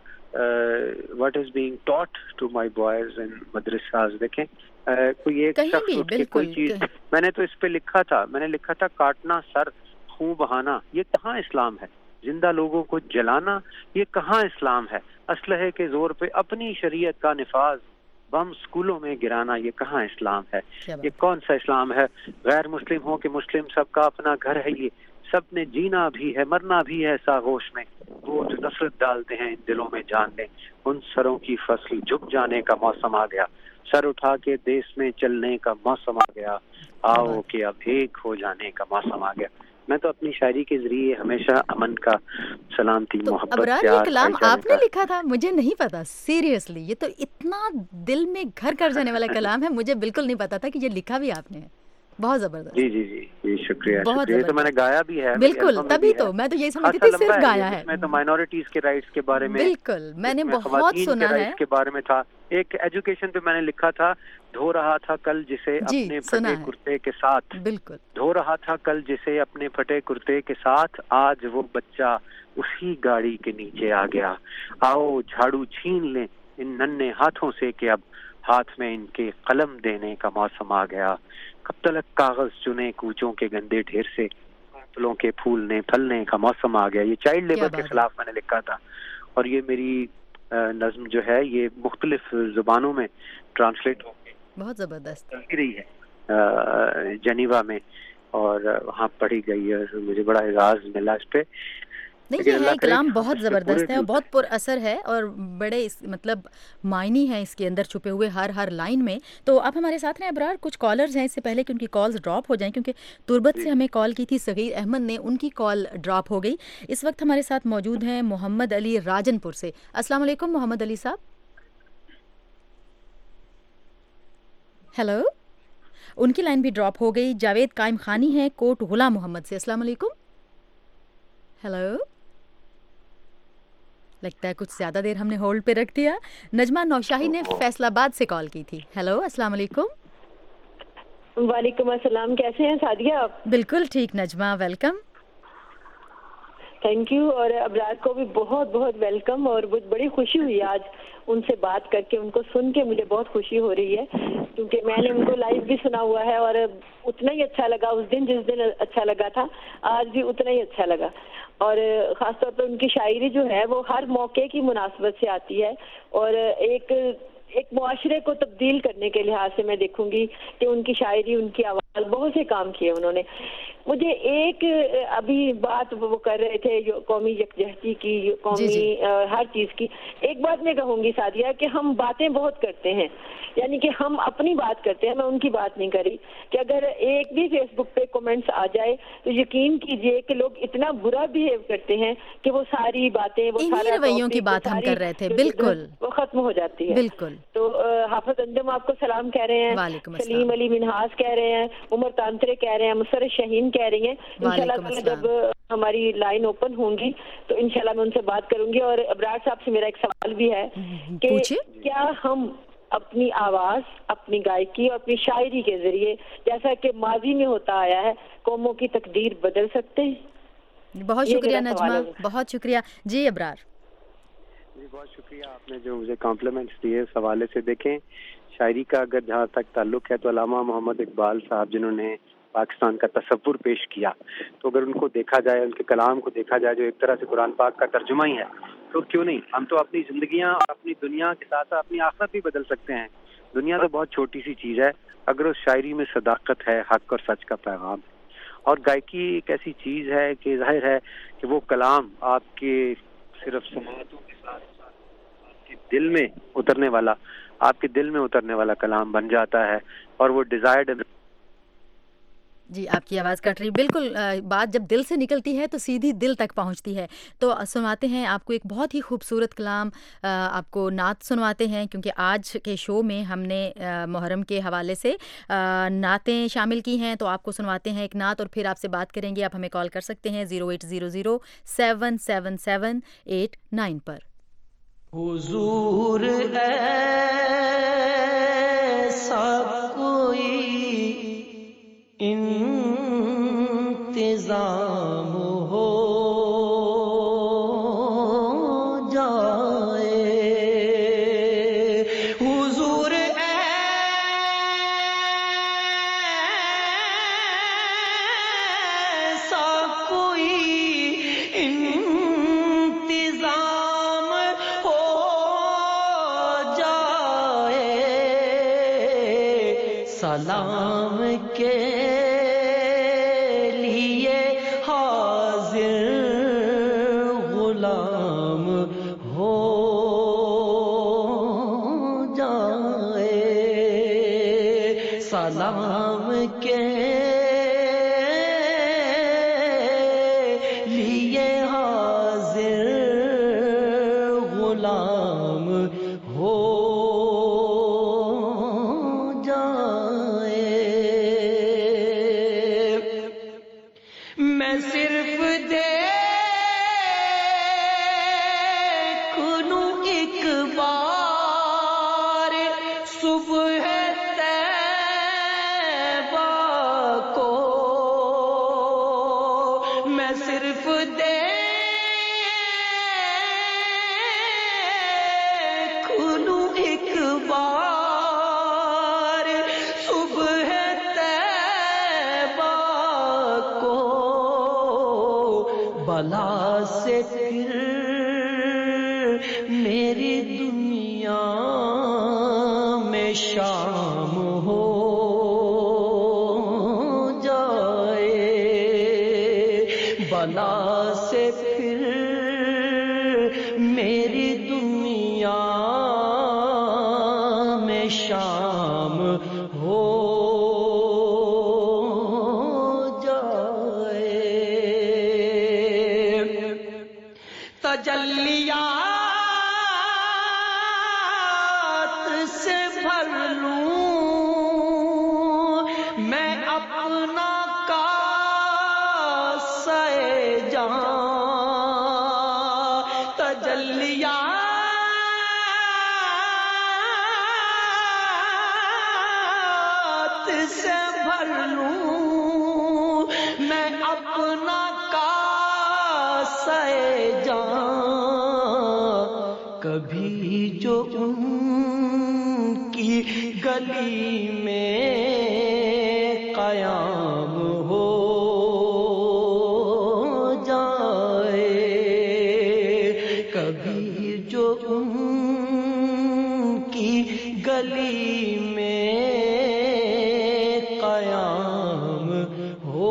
what is being taught to my boys in madrasas. دیکھیں کوئی ایک شخص اٹھ کے کوئی چیز, میں نے تو اس پہ لکھا تھا, میں نے لکھا تھا کاٹنا سر خون بہانا, یہ کہاں اسلام ہے؟ زندہ لوگوں کو جلانا, یہ کہاں اسلام ہے؟ اسلحے کے زور پہ اپنی شریعت کا نفاذ بم اسکولوں میں گرانا, یہ کہاں اسلام ہے؟ یہ کون سا اسلام ہے؟ غیر مسلم ہو کہ مسلم, سب کا اپنا گھر ہے, یہ سب نے جینا بھی ہے مرنا بھی ہے ساغوش میں. وہ جو نفرت ڈالتے ہیں ان دلوں میں جان لیں, ان سروں کی فصل جھک جانے کا موسم آ گیا, سر اٹھا کے دیس میں چلنے کا موسم آ گیا, آؤ کہ اب ایک ہو جانے کا موسم آ گیا. میں تو اپنی شاعری کے ذریعے ہمیشہ امن کا، سلامتی، تو محبت، ابرار پیار، یہ کلام بھائی چارے آپ نے کا- لکھا تھا؟ مجھے نہیں پتا سیریسلی، یہ تو اتنا دل میں گھر کر جانے والا کلام ہے، مجھے بالکل نہیں پتا تھا کہ یہ لکھا بھی آپ نے ہے. بہت زبردست. جی جی جی جی شکریہ بہت شکریہ. یہ تو میں نے زبردست. گایا بھی ہے، میری بالکل، البم میں تبھی بھی تو ہے. میں تو یہی سمجھتی خاصا تھی لمبا صرف ہے گایا یہ، ہے. اس میں تو مائنورٹیز کے رائٹس کے بارے میں، بالکل، میں نے اس میں بہت خواتین کے سنا ہے. رائٹس کے بارے میں تھا. ایک ایجوکیشن پہ میں نے لکھا تھا، دھو رہا تھا کل جسے جی اپنے سنا پھٹے ہے. کرتے کے ساتھ، بالکل. دھو رہا تھا کل جسے اپنے پھٹے کرتے کے ساتھ، آج وہ بچہ اسی گاڑی کے نیچے آ گیا. آؤ جھاڑو چھین لیں ان ننھے ہاتھوں سے کہ اب ہاتھ میں ان کے قلم دینے کا موسم آ گیا. کب تلک کاغذ چنے کوچوں کے گندے ڈھیر سے، پھولوں کے پھولنے پھلنے کا موسم آ گیا. یہ چائلڈ لیبر کے خلاف میں نے لکھا تھا. اور یہ میری نظم جو ہے یہ مختلف زبانوں میں ٹرانسلیٹ ہو کے بہت زبردست رہی ہے جنیوا میں، اور وہاں پڑھی گئی ہے. مجھے بڑا اعزاز ملا اس پہ. نہیں، یہ ہے کلام بہت زبردست ہے اور بہت پر اثر ہے اور بڑے اس مطلب معنی ہیں اس کے اندر چھپے ہوئے ہر ہر لائن میں. تو آپ ہمارے ساتھ ہیں ابرار. کچھ کالرز ہیں، اس سے پہلے کہ ان کی کالز ڈراپ ہو جائیں، کیونکہ تربت سے ہمیں کال کی تھی صغیر احمد نے، ان کی کال ڈراپ ہو گئی. اس وقت ہمارے ساتھ موجود ہیں محمد علی راجن پور سے. السلام علیکم محمد علی صاحب. ہیلو. ان کی لائن بھی ڈراپ ہو گئی. جاوید قائم خانی ہیں کوٹ غلام محمد سے. السلام علیکم. ہیلو. لگتا ہے کچھ زیادہ دیر ہم نے ہولڈ پہ رکھ دیا. نجمہ نوشاہی نے فیصل آباد سے کال کی تھی. ہیلو السلام علیکم. وعلیکم السلام. کیسے ہیں سعدیہ آپ؟ بالکل ٹھیک نجمہ، ویلکم. Thank you. اور ابرار کو بھی بہت بہت ویلکم. اور بڑی خوشی ہوئی آج ان سے بات کر کے، ان کو سن کے مجھے بہت خوشی ہو رہی ہے، کیونکہ میں نے ان کو لائیو بھی سنا ہوا ہے اور اتنا ہی اچھا لگا اس دن جس دن اچھا لگا تھا، آج بھی اتنا ہی اچھا لگا. اور خاص طور پر ان کی شاعری جو ہے وہ ہر موقع کی مناسبت سے آتی ہے، اور ایک ایک معاشرے کو تبدیل کرنے کے لحاظ سے میں دیکھوں گی کہ ان کی شاعری، ان کی آواز، بہت سے کام کیے انہوں نے. مجھے ایک ابھی بات وہ کر رہے تھے جو قومی یکجہتی کی، قومی جی جی. ہر چیز کی، ایک بات میں کہوں گی سعدیہ کہ ہم باتیں بہت کرتے ہیں، یعنی کہ ہم اپنی بات کرتے ہیں، میں ان کی بات نہیں کری، کہ اگر ایک بھی فیس بک پہ کومنٹس آ جائے تو یقین کیجئے کہ لوگ اتنا برا بہیو کرتے ہیں کہ وہ ساری باتیں، وہ سارا رویوں کی بات ہم کر رہے تھے. بالکل وہ ختم ہو جاتی ہے. بالکل. تو حافظ انجم آپ کو سلام کہہ رہے ہیں، سلیم علی منہاس کہہ رہے ہیں، عمر تانترے کہہ رہے ہیں، مسرت شہین کہہ رہی ہیں. انشاءاللہ جب ہماری لائن اوپن ہوں گی تو انشاءاللہ میں ان سے بات کروں گی. اور ابرار صاحب سے میرا ایک سوال بھی ہے کہ کیا ہم اپنی آواز، اپنی گائکی اور اپنی شاعری کے ذریعے، جیسا کہ ماضی میں ہوتا آیا ہے، قوموں کی تقدیر بدل سکتے ہیں؟ بہت شکریہ نجمہ، بہت شکریہ. جی ابرار. جی بہت شکریہ، آپ نے جو مجھے کمپلیمنٹس دیے اس حوالے سے. دیکھیں شاعری کا اگر جہاں تک تعلق ہے تو علامہ محمد اقبال صاحب جنہوں نے پاکستان کا تصور پیش کیا، تو اگر ان کو دیکھا جائے، ان کے کلام کو دیکھا جائے جو ایک طرح سے قرآن پاک کا ترجمہ ہی ہے، تو کیوں نہیں ہم تو اپنی زندگیاں اور اپنی دنیا کے ساتھ ساتھ اپنی آخرت بھی بدل سکتے ہیں. دنیا تو بہت چھوٹی سی چیز ہے اگر اس شاعری میں صداقت ہے، حق اور سچ کا پیغام ہے. اور گائکی ایک ایسی چیز ہے کہ ظاہر ہے کہ وہ کلام آپ کے صرف سماعتوں کے ساتھ ساتھ آپ کے دل میں اترنے والا آپ کے دل میں اترنے والا کلام بن جاتا ہے، اور وہ ڈیزائرڈ. جی آپ کی آواز کٹ رہی. بالکل بات جب دل سے نکلتی ہے تو سیدھی دل تک پہنچتی ہے. تو سنواتے ہیں آپ کو ایک بہت ہی خوبصورت کلام، آپ کو نعت سنواتے ہیں، کیونکہ آج کے شو میں ہم نے محرم کے حوالے سے نعتیں شامل کی ہیں. تو آپ کو سنواتے ہیں ایک نعت اور پھر آپ سے بات کریں گے. آپ ہمیں کال کر سکتے ہیں zero eight zero zero seven seven seven eight nine پر. حضور ایسا کوئی انتظام ہو جائے، حضور ایسا کوئی انتظام ہو جائے، سلام کے لیے حاضر غلام ہو جائے، سلام کے لیے حاضر غلام ہو جائے. میں صرف دیکھ لوں ایک بار صبح طیبہ کو. میں صرف دیکھ لوں ایک بار صبح طیبہ کو. بلا سے پھر میری دنیا میں شام ہو جائے. بلا سے پھر میری دنیا میں شام ہو تجلیات سے بھر لوں میں اپنا کاسہ جان. تجلیات سے بھر لوں میں اپنا کاسہ جان. کبھی جو ان کی گلی میں قیام ہو جائے. کبھی جو ان کی گلی میں قیام ہو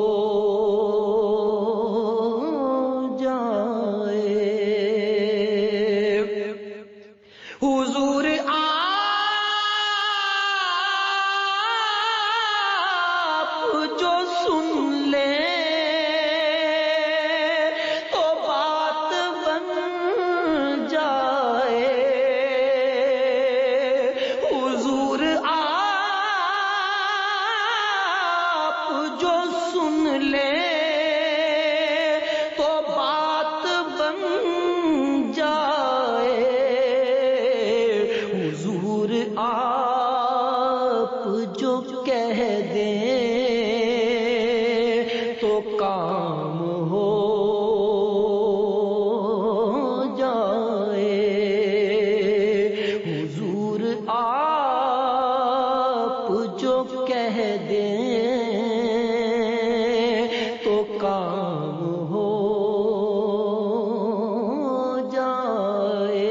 حضور آپ جو سن لیں تو بات بن جائے. حضور آپ جو سن لیں تو بات بن جائے. حضور آپ جو کہہ دیں تو کام ہو جائے. حضور آپ جو کہہ دیں تو کام ہو جائے.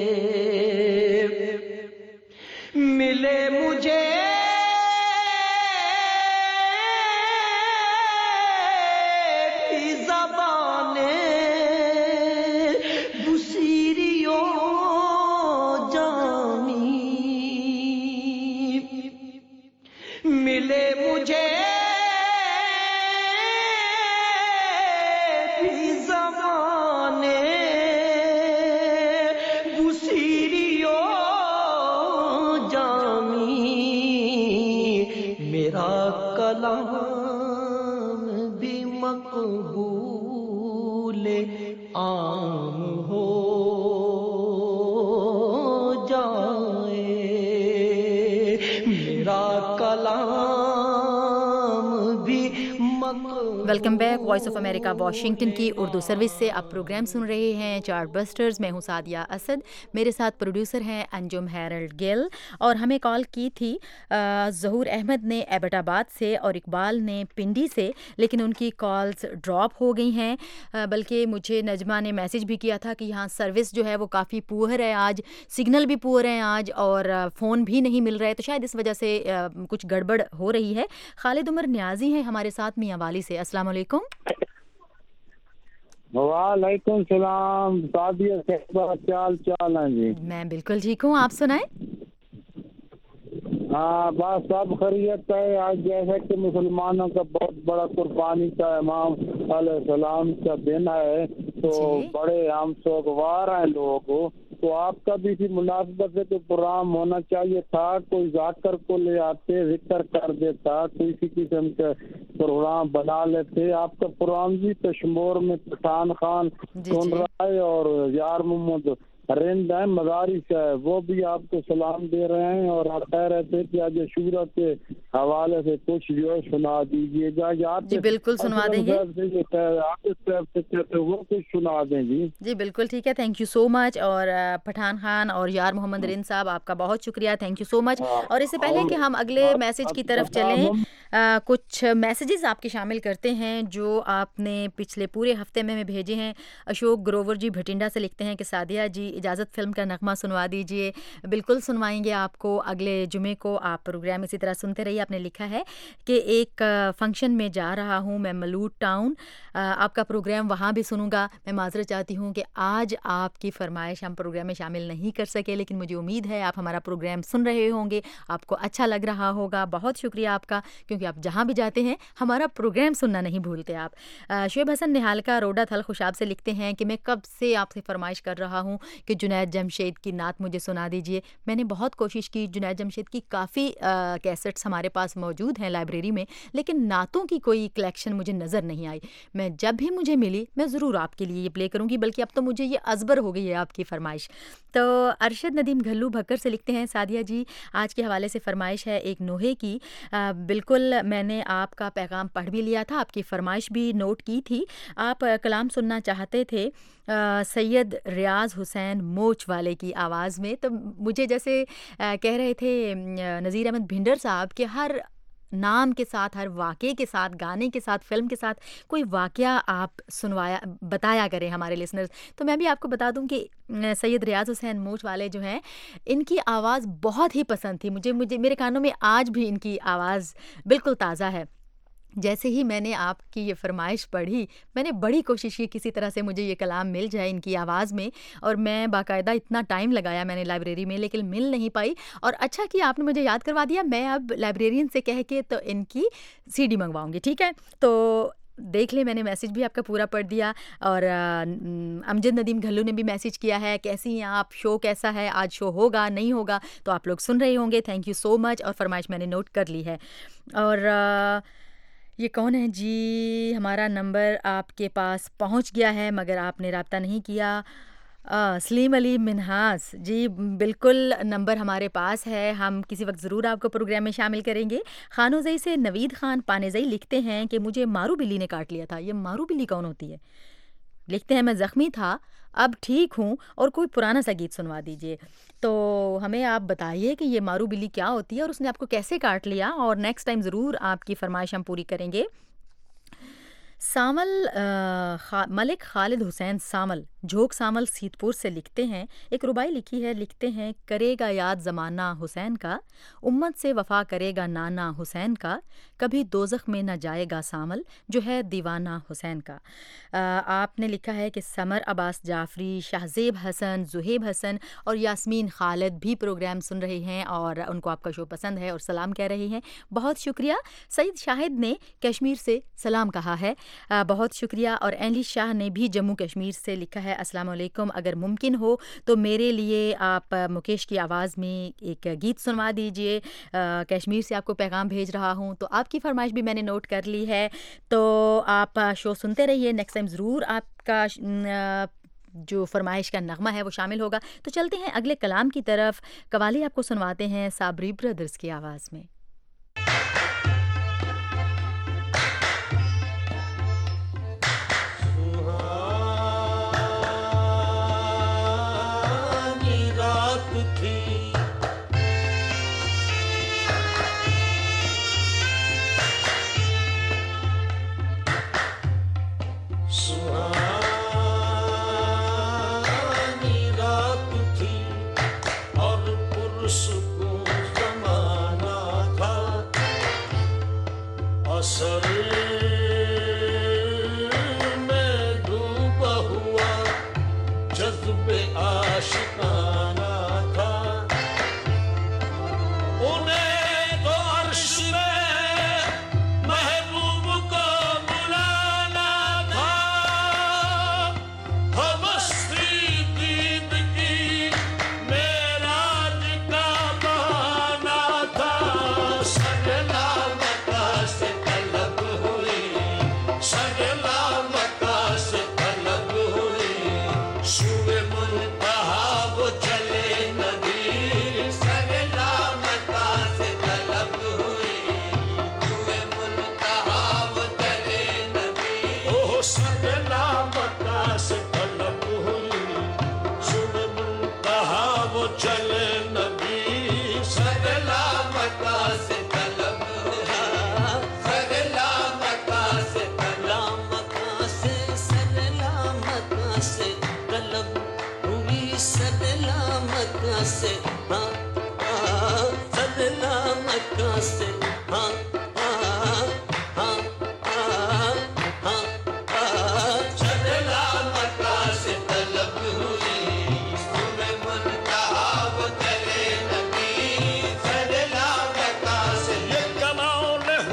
ملے مجھے بھی زبانیں بصیری و جامی. ملے مجھے بھی زبانیں بصیری و میرا کلام بھی مقبول عام ہو جائے. میرا کلام بھی welcome back. Voice of America Washington کی اردو سروس سے آپ پروگرام سن رہے ہیں چارٹ بسٹرز. میں ہوں سعدیہ اسد, میرے ساتھ پروڈیوسر ہیں انجم ہیرلڈ گل. اور ہمیں کال کی تھی ظہور احمد نے ایبٹ آباد سے اور اقبال نے پنڈی سے, لیکن ان کی کالز ڈراپ ہو گئی ہیں. بلکہ مجھے نجمہ نے میسج بھی کیا تھا کہ یہاں سروس جو ہے وہ کافی پور ہے آج, سگنل بھی پور ہیں آج, اور فون بھی نہیں مل رہے, تو شاید اس وجہ سے کچھ گڑبڑ ہو رہی ہے. خالد عمر نیازی ہیں ہمارے ساتھ میاں والی سے. السلام علیکم. وعلیکم السلام. سعدیہ صاحبہ چال چال ہیں جی؟ میں بالکل ٹھیک ہوں, آپ سنائیں. ہاں بس سب خیریت ہے. آج جیسا کہ مسلمانوں کا بہت بڑا قربانی کا امام علیہ السلام کا دن ہے تو بڑے ہم سوگوار ہیں لوگ, تو آپ کا بھی اسی مناسبت سے تو پروگرام ہونا چاہیے تھا. کوئی ذاکر کو لے آتے, ذکر کر دیتا, کوئی کسی قسم کا پروگرام بنا لیتے. آپ کا پروگرام بھی کشمور میں پٹھان خان سن رہا ہے اور یار محمد رند ہے مزاری سے, وہ بھی آپ کو سلام دے رہے ہیں اور آپ کہہ رہے تھے کہ آج عاشورہ کے حوالے سے کچھ جو سنا دیجیے گا. آپ جی بالکل سنوا دیں گے, آپ اس طرف سے کہتے وہ کچھ سنا دیں جی. جی بالکل ٹھیک ہے, تھینک یو سو مچ. اور پٹھان خان اور یار محمد رند صاحب آپ کا بہت شکریہ, تھینک یو سو مچ. اور اس سے پہلے کہ ہم اگلے میسج کی طرف چلیں, کچھ میسیجز آپ کے شامل کرتے ہیں جو آپ نے پچھلے پورے ہفتے میں بھیجے ہیں. اشوک گروور جی بھٹنڈا سے لکھتے ہیں کہ سعدیہ جی اجازت فلم کا نغمہ سنوا دیجئے. بالکل سنوائیں گے آپ کو اگلے جمعے کو, آپ پروگرام اسی طرح سنتے رہیے. آپ نے لکھا ہے کہ ایک فنکشن میں جا رہا ہوں میں ملوٹ ٹاؤن, آپ کا پروگرام وہاں بھی سنوں گا. میں معذرت چاہتی ہوں کہ آج آپ کی فرمائش ہم پروگرام میں شامل نہیں کر سکے, لیکن مجھے امید ہے آپ ہمارا پروگرام سن رہے ہوں گے, آپ کو اچھا لگ رہا ہوگا. بہت شکریہ آپ کا, کیونکہ آپ جہاں بھی جاتے ہیں ہمارا پروگرام سننا نہیں بھولتے آپ. شعیب حسن نہال کا روڈا تھل خوشاب سے لکھتے ہیں کہ میں کب سے آپ سے فرمائش کر رہا ہوں کہ جنید جمشید کی نعت مجھے سنا دیجئے. میں نے بہت کوشش کی, جنید جمشید کی کافی کیسٹس ہمارے پاس موجود ہیں لائبریری میں, لیکن نعتوں کی کوئی کلیکشن مجھے نظر نہیں آئی. میں جب بھی مجھے ملی میں ضرور آپ کے لیے یہ پلے کروں گی, بلکہ اب تو مجھے یہ ازبر ہو گئی ہے آپ کی فرمائش. تو ارشد ندیم گھلو بھکر سے لکھتے ہیں سعدیہ جی آج کے حوالے سے فرمائش ہے ایک نوحے کی. بالکل میں نے آپ کا پیغام پڑھ بھی لیا تھا, آپ کی فرمائش بھی نوٹ کی تھی. آپ کلام سننا چاہتے تھے سید ریاض حسین موچ والے کی آواز میں. تو مجھے جیسے کہہ رہے تھے نذیر احمد بھنڈر صاحب کہ ہر نام کے ساتھ, ہر واقعے کے ساتھ, گانے کے ساتھ, فلم کے ساتھ کوئی واقعہ آپ سنوایا بتایا کریں ہمارے لسنرز. تو میں بھی آپ کو بتا دوں کہ سید ریاض حسین موچ والے جو ہیں ان کی آواز بہت ہی پسند تھی مجھے. مجھے میرے کانوں میں آج بھی ان کی آواز بالکل تازہ ہے. جیسے ہی میں نے آپ کی یہ فرمائش پڑھی, میں نے بڑی کوشش کی کسی طرح سے مجھے یہ کلام مل جائے ان کی آواز میں, اور میں باقاعدہ اتنا ٹائم لگایا میں نے لائبریری میں, لیکن مل نہیں پائی. اور اچھا کہ آپ نے مجھے یاد کروا دیا, میں اب لائبریرین سے کہہ کے تو ان کی سی ڈی منگواؤں گی, ٹھیک ہے. تو دیکھ لیں میں نے میسیج بھی آپ کا پورا پڑھ دیا. اور امجد ندیم گھلو نے بھی میسیج کیا ہے کیسی ہیں آپ, شو کیسا ہے, آج شو ہوگا نہیں ہوگا, تو آپ لوگ سن رہے ہوں گے. تھینک یو سو مچ, اور فرمائش میں نے نوٹ کر لی ہے. اور یہ کون ہے جی, ہمارا نمبر آپ کے پاس پہنچ گیا ہے مگر آپ نے رابطہ نہیں کیا. سلیم علی منہاس جی بالکل نمبر ہمارے پاس ہے, ہم کسی وقت ضرور آپ کو پروگرام میں شامل کریں گے. خانوزئی سے نوید خان پانیزئی لکھتے ہیں کہ مجھے مارو بلی نے کاٹ لیا تھا. یہ مارو بلی کون ہوتی ہے؟ لکھتے ہیں میں زخمی تھا اب ٹھیک ہوں, اور کوئی پرانا سا گیت سنوا دیجئے. تو ہمیں آپ بتائیے کہ یہ مارو بلی کیا ہوتی ہے اور اس نے آپ کو کیسے کاٹ لیا, اور نیکسٹ ٹائم ضرور آپ کی فرمائش ہم پوری کریں گے. سامل خا ملک خالد حسین سامل جھوک سامل سیت پور سے لکھتے ہیں, ایک ربائی لکھی ہے. لکھتے ہیں کرے گا یاد زمانہ حسین کا, امت سے وفا کرے گا نانا حسین کا, کبھی دوزخ میں نہ جائے گا سامل جو ہے دیوانہ حسین کا. آپ نے لکھا ہے کہ سمر عباس جعفری, شہزیب حسن, زہیب حسن اور یاسمین خالد بھی پروگرام سن رہے ہیں اور ان کو آپ کا شو پسند ہے اور سلام کہہ رہے ہیں. بہت شکریہ. سعید شاہد نے کشمیر سے سلام کہا ہے, بہت شکریہ. اور اینلی شاہ نے بھی جموں کشمیر سے لکھا ہے السلام علیکم, اگر ممکن ہو تو میرے لیے آپ مکیش کی آواز میں ایک گیت سنوا دیجئے. کشمیر سے آپ کو پیغام بھیج رہا ہوں, تو آپ کی فرمائش بھی میں نے نوٹ کر لی ہے. تو آپ شو سنتے رہیے, نیکسٹ ٹائم ضرور آپ کا جو فرمائش کا نغمہ ہے وہ شامل ہوگا. تو چلتے ہیں اگلے کلام کی طرف. قوالی آپ کو سنواتے ہیں صابری برادرز کی آواز میں. عاشقانہ تھا انہیں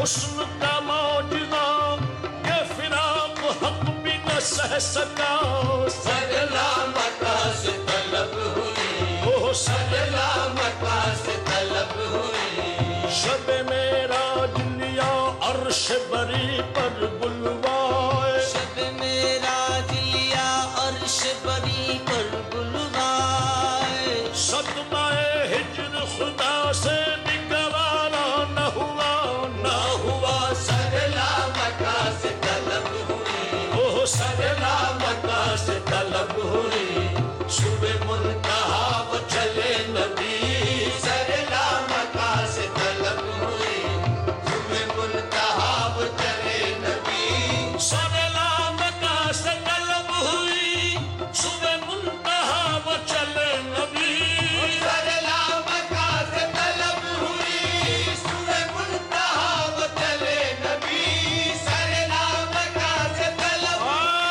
حسن کا معجزہ یہ فراق حق بھی نہ سہ سکا سلامتا سے طلب ہوئی وہ سلامتا سے طلب ہوئی شب معراج لیا عرش بری پر بلوائے شب معراج لیا عرش بری پر بلوائے صدمہ ہجر خدا سے بھی گوارا نہ ہوا نہ ہوا سلامتا سے طلب ہوئی وہ سلامتا سے طلب ہوئی شب منتہا وہ چلے نبی سلامتا سے طلب ہوئی شب منتہا وہ چلے نبی سلامتا سے طلب ہوئی شب منتہا وہ چلے نبی سلامتا سے طلب ہوئی شب منتہا وہ چلے نبی سلامتا سے طلب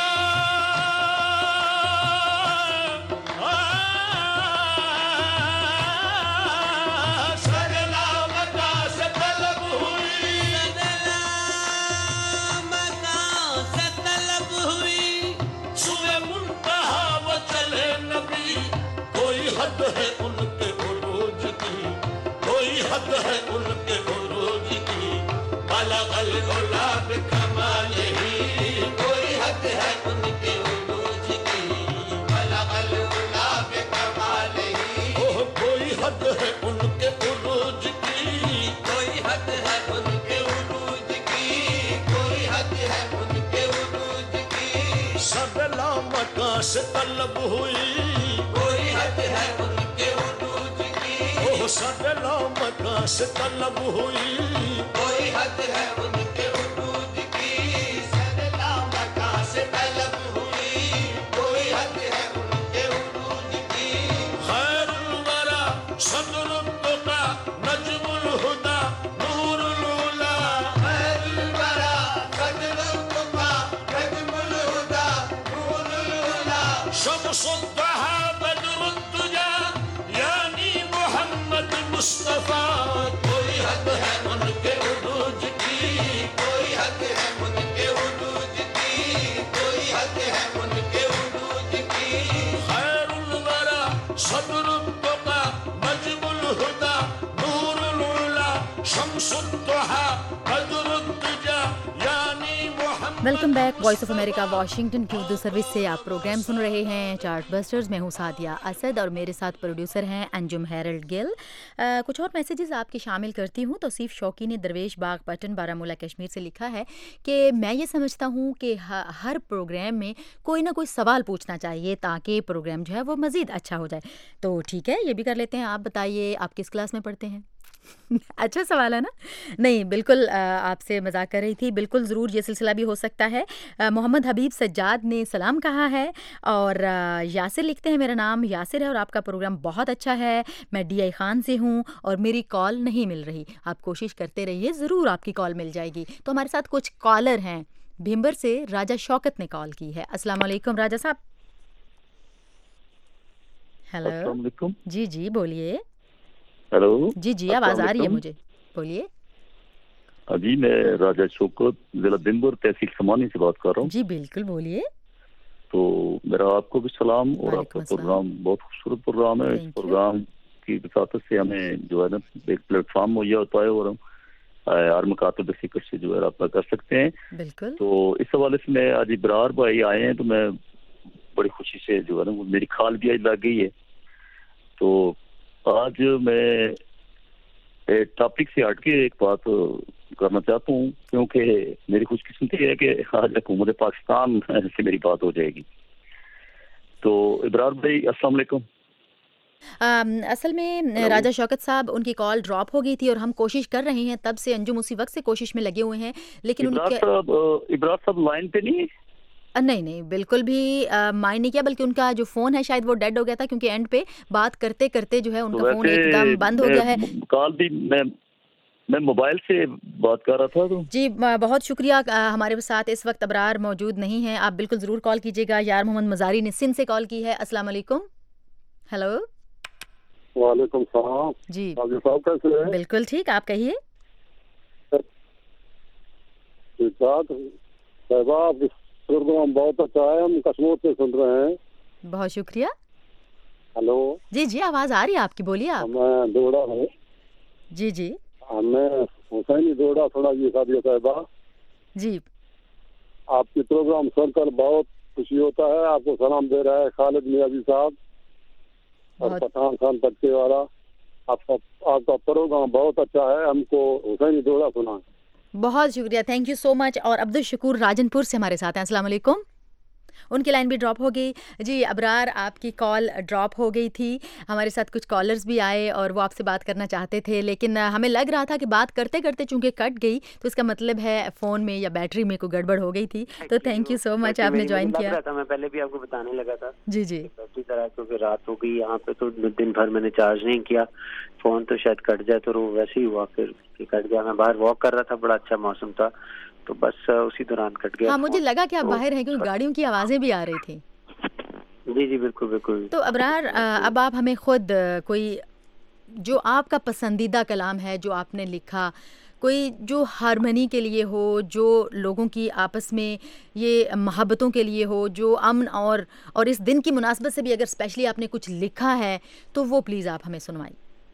سلامتا سے طلب ہوئی سلامتا سے طلب ہوئی شب منتہا وہ چلے نبی کوئی حد ہے ان کے عروج کی کوئی حد ہے ان کے عروج کی بلغ العلا بکمالہ کوئی حد ہے ان کے عروج کی بلغ العلا بکمالہ اوہ کوئی حد ہے ان کے عروج کی کوئی حد ہے ان کے عروج کی کوئی حد ہے ان کے عروج کی سلامتا سے طلب ہوئی کوئی حد ہے ان کے عروج کی اوہ سلامتا سے طلب ہوئی کوئی حد ہے ان کے عروج کی سلامتا سے طلب ہوئی کوئی حد ہے ان کے عروج کی خیر الورا صدر التقا نجم الہدا نور العلا خیر الورا صدر التقا نجم الہدا نور العلا شمس الضحى بدر الدجى یعنی محمد مصطفیٰ کوئی حد ہے ان کے عروج کی کوئی حد ہے ان کے عروج کی کوئی حد ہے ان کے عروج کی خیر الورا صدر التقا نجم الہدا نور العلا شمس الضحى بدر الدجى یعنی Muhammad welcome back voice of America Washington کی اردو سروس سے آپ پروگرام سن رہے ہیں چارٹ بسٹرز. میں ہوں سعدیہ اسد اور میرے ساتھ پروڈیوسر ہیں انجم ہیرلڈ گل. آ, کچھ اور میسیجز آپ کی شامل کرتی ہوں. توصیف شوقی نے درویش باغ پٹن بارہمولہ کشمیر سے لکھا ہے کہ میں یہ سمجھتا ہوں کہ ہر پروگرام میں کوئی نہ کوئی سوال پوچھنا چاہیے تاکہ پروگرام جو ہے وہ مزید اچھا ہو جائے. تو ٹھیک ہے, یہ بھی کر لیتے ہیں. آپ بتائیے آپ کس کلاس میں پڑھتے ہیں؟ اچھا سوال ہے نا. نہیں بالکل آپ سے مذاق کر رہی تھی. بالکل ضرور یہ سلسلہ بھی ہو سکتا ہے. محمد حبیب سجاد نے سلام کہا ہے اور یاسر لکھتے ہیں میرا نام یاسر ہے اور آپ کا پروگرام بہت اچھا ہے. میں ڈی آئی خان سے ہوں اور میری کال نہیں مل رہی. آپ کوشش کرتے رہیے, ضرور آپ کی کال مل جائے گی. تو ہمارے ساتھ کچھ کالر ہیں. بھیمبر سے راجہ شوکت نے کال کی ہے. السلام علیکم راجہ صاحب. ہیلو. السلام علیکم. جی جی بولیے. ہیلو. جی جی آواز آ رہی ہے مجھے, بولیے. جی میں راجہ شوکت ضلع بھیمبر تحصیل سمانی سے بات کر رہا ہوں. جی بالکل بولیے. تو میرا آپ کو بھی سلام. اور آپ کا پروگرام بہت خوبصورت پروگرام ہے. اس پروگرام کی وساطت سے ہمیں جو ہے نا ایک پلیٹ فارم مہیا ہوتا ہے اور ہم ہر مکاتب فکر سے جو ہے رابطہ کر سکتے ہیں. بالکل. تو اس حوالے سے میں آج ابرار بھائی آئے ہیں تو میں بڑی خوشی سے جو ہے نا میری کھال بھی آج لگ گئی ہے. تو آج میں ٹاپک سے ہٹ کے ایک بات کرنا چاہتا ہوں کیونکہ میری خوش قسمتی ہے کہ آج حکومت پاکستان سے میری بات ہو جائے گی. تو ابرار بھائی السلام علیکم. اصل میں راجہ شوکت صاحب ان کی کال ڈراپ ہو گئی تھی اور ہم کوشش کر رہے ہیں تب سے. انجم اسی وقت سے کوشش میں لگے ہوئے ہیں لیکن ابرار صاحب ابرار صاحب لائن پہ نہیں ہے؟ نہیں نہیں بالکل بھی مائنڈ نہیں کیا, بلکہ ان کا جو فون ہے شاید وہ ڈیڈ ہو گیا تھا کیونکہ اینڈ پہ بات کرتے کرتے جو ہے ان کا فون ایک دم بند ہو گیا ہے. کال بھی میں میں موبائل سے بات کر رہا تھا. تو جی بہت شکریہ. ہمارے ساتھ اس وقت ابرار موجود نہیں ہیں. آپ بالکل ضرور کال کیجیے گا. یار محمد مزاری نے سندھ سے کال کی ہے. السلام علیکم. ہیلو. وعلیکم السلام. جی صاحب کیسے ہیں؟ بالکل ٹھیک, آپ کہیے. ٹھیک ٹھاک صاحبہ، آپ کی پروگرام بہت اچھا ہے، ہم کشمیر سے سن رہے ہیں. بہت شکریہ. ہلو جی جی آواز آ رہی ہے آپ کی، بولیے آپ. میں دوڑا ہوں. جی جی میں حسینی دوڑا تھوڑا یہ سادیہ صاحبہ. جی آپ کے پروگرام سن کر بہت خوشی ہوتا ہے. آپ کو سلام دے رہا ہے خالد نیازی صاحب اور پٹھان خان تکے والا. آپ کا آپ کا پروگرام بہت اچھا ہے، ہم کو حسینی دوڑا سنا. بہت شکریہ، تھینک یو سو مچ. اور عبد الشکور راجن پور سے ہمارے ساتھ ہیں. السلام علیکم. ان کی لائن بھی ڈراپ ہو گئی. جی ابرار، آپ کی کال ڈراپ ہو گئی تھی. ہمارے ساتھ کچھ کالرز بھی آئے اور وہ آپ سے بات کرنا چاہتے تھے، لیکن ہمیں لگ رہا تھا کہ بات کرتے کرتے چونکہ کٹ گئی تو اس کا مطلب ہے فون میں یا بیٹری میں کوئی گڑبڑ ہو گئی تھی. تو تھینک یو سو مچ، آپ نے جوائن کیا. میں پہلے بھی آپ کو بتانے لگا تھا. جی جی اسی طرح کیونکہ رات ہو گئی یہاں پہ تو دن بھر میں نے چارج نہیں کیا فون، تو شاید کٹ جائے، تو وہ ویسے ہی ہوا پھر کٹ گیا. میں باہر واک کر رہا تھا، بڑا اچھا موسم تھا، تو بس اسی دوران کٹ گیا. ہاں مجھے لگا کہ آپ باہر ہیں کیونکہ گاڑیوں کی آوازیں بھی آ رہی تھیں. جی جی بالکل بالکل. تو ابرار اب آپ ہمیں خود کوئی جو آپ کا پسندیدہ کلام ہے جو آپ نے لکھا، کوئی جو ہارمنی کے لیے ہو، جو لوگوں کی آپس میں یہ محبتوں کے لیے ہو، جو امن اور اور اس دن کی مناسبت سے بھی اگر اسپیشلی آپ نے کچھ لکھا ہے تو وہ پلیز آپ ہمیں سنوائیں.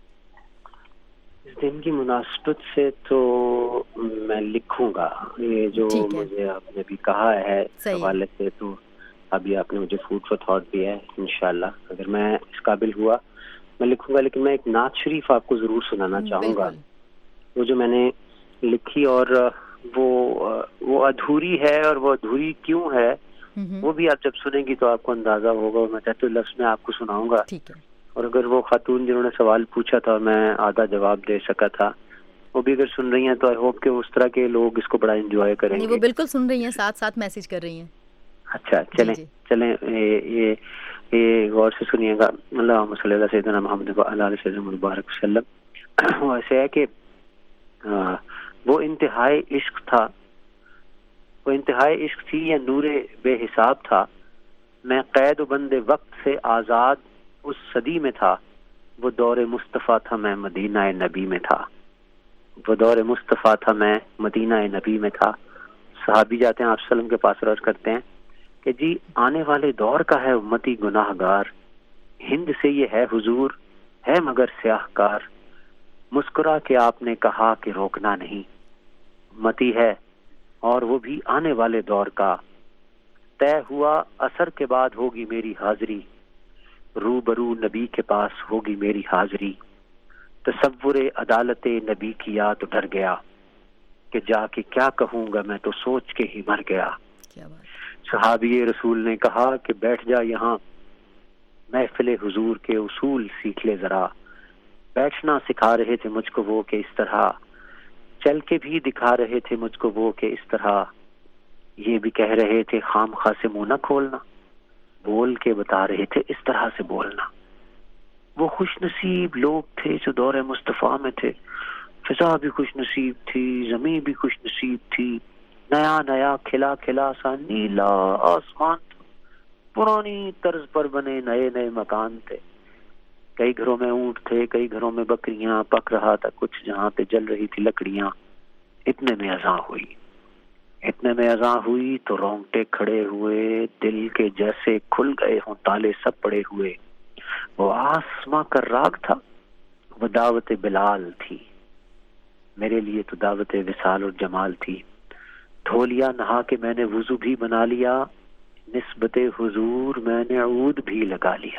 اس دن کی مناسبت سے تو میں لکھوں گا، یہ جو مجھے آپ نے بھی کہا ہے اس حوالے سے، تو ابھی آپ نے مجھے فوڈ فار تھاٹ بھی ہے. انشاءاللہ اگر میں اس قابل ہوا میں لکھوں گا. لیکن میں ایک نعت شریف آپ کو ضرور سنانا چاہوں گا، وہ جو میں نے لکھی، اور وہ وہ ادھوری ہے. اور وہ ادھوری کیوں ہے وہ بھی آپ جب سنیں گی تو آپ کو اندازہ ہوگا. میں چاہتے لفظ میں آپ کو سناؤں گا. اور اگر وہ خاتون جنہوں نے سوال پوچھا تھا اور میں آدھا جواب دے سکا تھا، وہ بھی اگر سن رہی ہیں تو آئی ہوپ کہ اس طرح کے لوگ اس کو بڑا انجوائے کریں گے. وہ بالکل سن رہی ہیں، ساتھ ساتھ میسج کر رہی ہیں. اچھا چلیں چلیں یہ یہ غور سے سنیے گا. اللہم صلی اللہ سیدنا محمد وعلی سیدنا مبارک وسلم. ایسے ہے کہ وہ انتہائی عشق تھا، وہ انتہائی عشق تھی یا نور بے حساب تھا. میں قید و بند وقت سے آزاد اس صدی میں تھا. وہ دور مصطفیٰ تھا، میں مدینہ نبی میں تھا. وہ دور مصطفیٰ تھا، میں مدینہ نبی میں تھا. صحابی جاتے ہیں آپ وسلم کے پاس عرض کرتے ہیں کہ جی آنے والے دور کا ہے امتی گناہ گار. ہند سے یہ ہے حضور، ہے مگر سیاہ کار. مسکرا کے آپ نے کہا کہ روکنا نہیں. امتی ہے اور وہ بھی آنے والے دور کا. طے ہوا اثر کے بعد ہوگی میری حاضری. روبرو نبی کے پاس ہوگی میری حاضری. تصور عدالت نبی کیا تو ڈر گیا کہ جا کے کیا کہوں گا میں تو سوچ کے ہی مر گیا. صحابی رسول نے کہا کہ بیٹھ جا یہاں، محفل حضور کے اصول سیکھ لے ذرا. بیٹھنا سکھا رہے تھے مجھ کو وہ کہ اس طرح، چل کے بھی دکھا رہے تھے مجھ کو وہ کہ اس طرح. یہ بھی کہہ رہے تھے خام خواہ سے منہ نہ کھولنا، بول کے بتا رہے تھے اس طرح سے بولنا. وہ خوش نصیب لوگ تھے جو دور مصطفیٰ میں تھے. فضا بھی خوش نصیب تھی، زمین بھی خوش نصیب تھی. نیا نیا کھلا کھلا سا نیلا آسمان تھا. پرانی طرز پر بنے نئے نئے مکان تھے. کئی گھروں میں اونٹ تھے، کئی گھروں میں بکریاں. پک رہا تھا کچھ جہاں پہ جل رہی تھی لکڑیاں. اتنے میں اذان ہوئی، اتنے میں اذان ہوئی تو رونگٹے کھڑے ہوئے. دل کے جیسے کھل گئے ہوں تالے سب پڑے ہوئے. وہ آسماں کا راگ تھا، وہ دعوت بلال تھی. میرے لیے تو دعوت وصال اور جمال تھی. دھو لیا نہا کے میں نے وضو بھی بنا لیا. نسبت حضور میں نے عود بھی لگا لیا.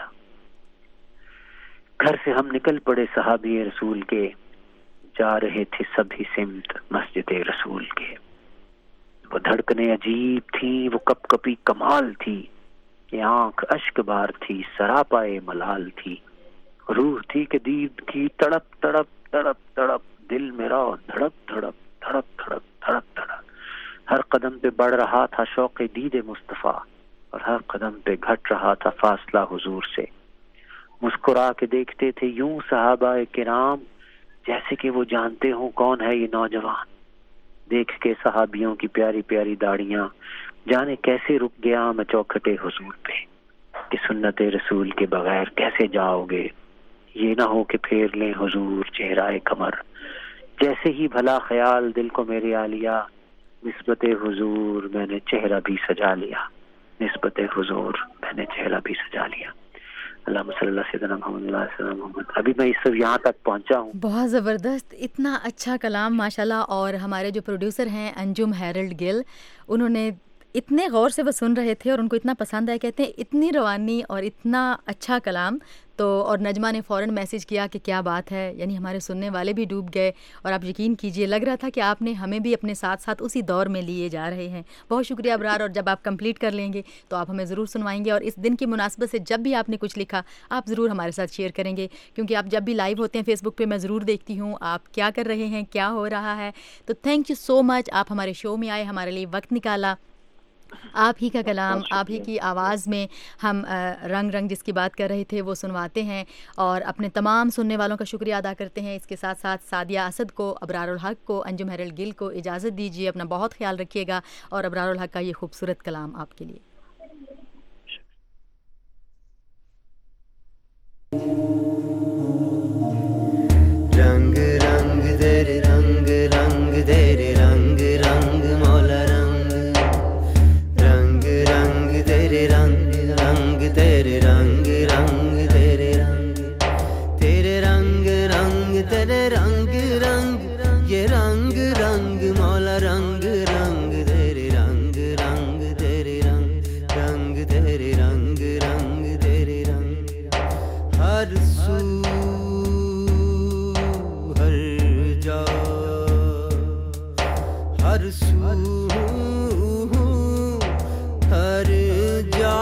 گھر سے ہم نکل پڑے صحابی رسول کے، جا رہے تھے سبھی سمت مسجد رسول کے. وہ دھڑکنیں عجیب تھیں، وہ کپ کپی کمال تھی. کہ آنکھ اشک بار تھی، سراپائے ملال تھی. روح تھی کہ دید کی تڑپ تڑپ تڑپ تڑپ. دل میرا دھڑک دھڑک دھڑک دھڑک دھڑک دھڑک. ہر قدم پہ بڑھ رہا تھا شوق دید مصطفیٰ، اور ہر قدم پہ گھٹ رہا تھا فاصلہ حضور سے. مسکرا کے دیکھتے تھے یوں صحابہ کرام، جیسے کہ وہ جانتے ہوں کون ہے یہ نوجوان. دیکھ کے صحابیوں کی پیاری پیاری داڑیاں، جانے کیسے رک گیا میں چوکھٹے حضور پہ. کہ سنت رسول کے بغیر کیسے جاؤ گے، یہ نہ ہو کہ پھیر لیں حضور چہرہ کمر. جیسے ہی بھلا خیال دل کو میرے آ لیا، نسبت حضور میں نے چہرہ بھی سجا لیا، نسبت حضور میں نے چہرہ بھی سجا لیا. اللہم صلی اللہ سیدنا محمد علیہ وسلم محمد. ابھی میں اس سے یہاں تک پہنچا ہوں. بہت زبردست، اتنا اچھا کلام ماشاءاللہ. اور ہمارے جو پروڈیوسر ہیں انجم ہیرلڈ گل، انہوں نے اتنے غور سے وہ سن رہے تھے اور ان کو اتنا پسند آیا. کہتے ہیں اتنی روانی اور اتنا اچھا کلام. تو اور نجمہ نے فوراً میسیج کیا کہ کیا بات ہے، یعنی ہمارے سننے والے بھی ڈوب گئے. اور آپ یقین کیجئے لگ رہا تھا کہ آپ نے ہمیں بھی اپنے ساتھ ساتھ اسی دور میں لیے جا رہے ہیں. بہت شکریہ ابرار. اور جب آپ کمپلیٹ کر لیں گے تو آپ ہمیں ضرور سنوائیں گے. اور اس دن کی مناسبت سے جب بھی آپ نے کچھ لکھا آپ ضرور ہمارے ساتھ شیئر کریں گے، کیونکہ آپ جب بھی لائیو ہوتے ہیں فیس بک پہ میں ضرور دیکھتی ہوں آپ کیا کر رہے ہیں، کیا ہو رہا ہے. تو تھینک یو سو مچ، آپ ہمارے شو میں آئے، ہمارے لیے وقت نکالا. آپ ہی کا کلام، آپ ہی کی آواز میں ہم رنگ رنگ جس کی بات کر رہے تھے وہ سنواتے ہیں. اور اپنے تمام سننے والوں کا شکریہ ادا کرتے ہیں. اس کے ساتھ ساتھ سعدیہ اسد کو، ابرار الحق کو، انجم ہیرلڈ گل کو اجازت دیجیے. اپنا بہت خیال رکھیے گا. اور ابرار الحق کا یہ خوبصورت کلام آپ کے لیے. رنگ رنگ تیرے رنگ رنگ تیرے رنگ رنگ مولا رنگ رنگ رنگ تیرے رنگ رنگ تیرے رنگ رنگ تیرے رنگ تیرے رنگ رنگ تیرے رنگ رنگ یہ رنگ رنگ مولا رنگ رنگ تیرے رنگ رنگ تیرے رنگ رنگ تیرے رنگ رنگ تیرے رنگ ہر سو ہر سو ہر جا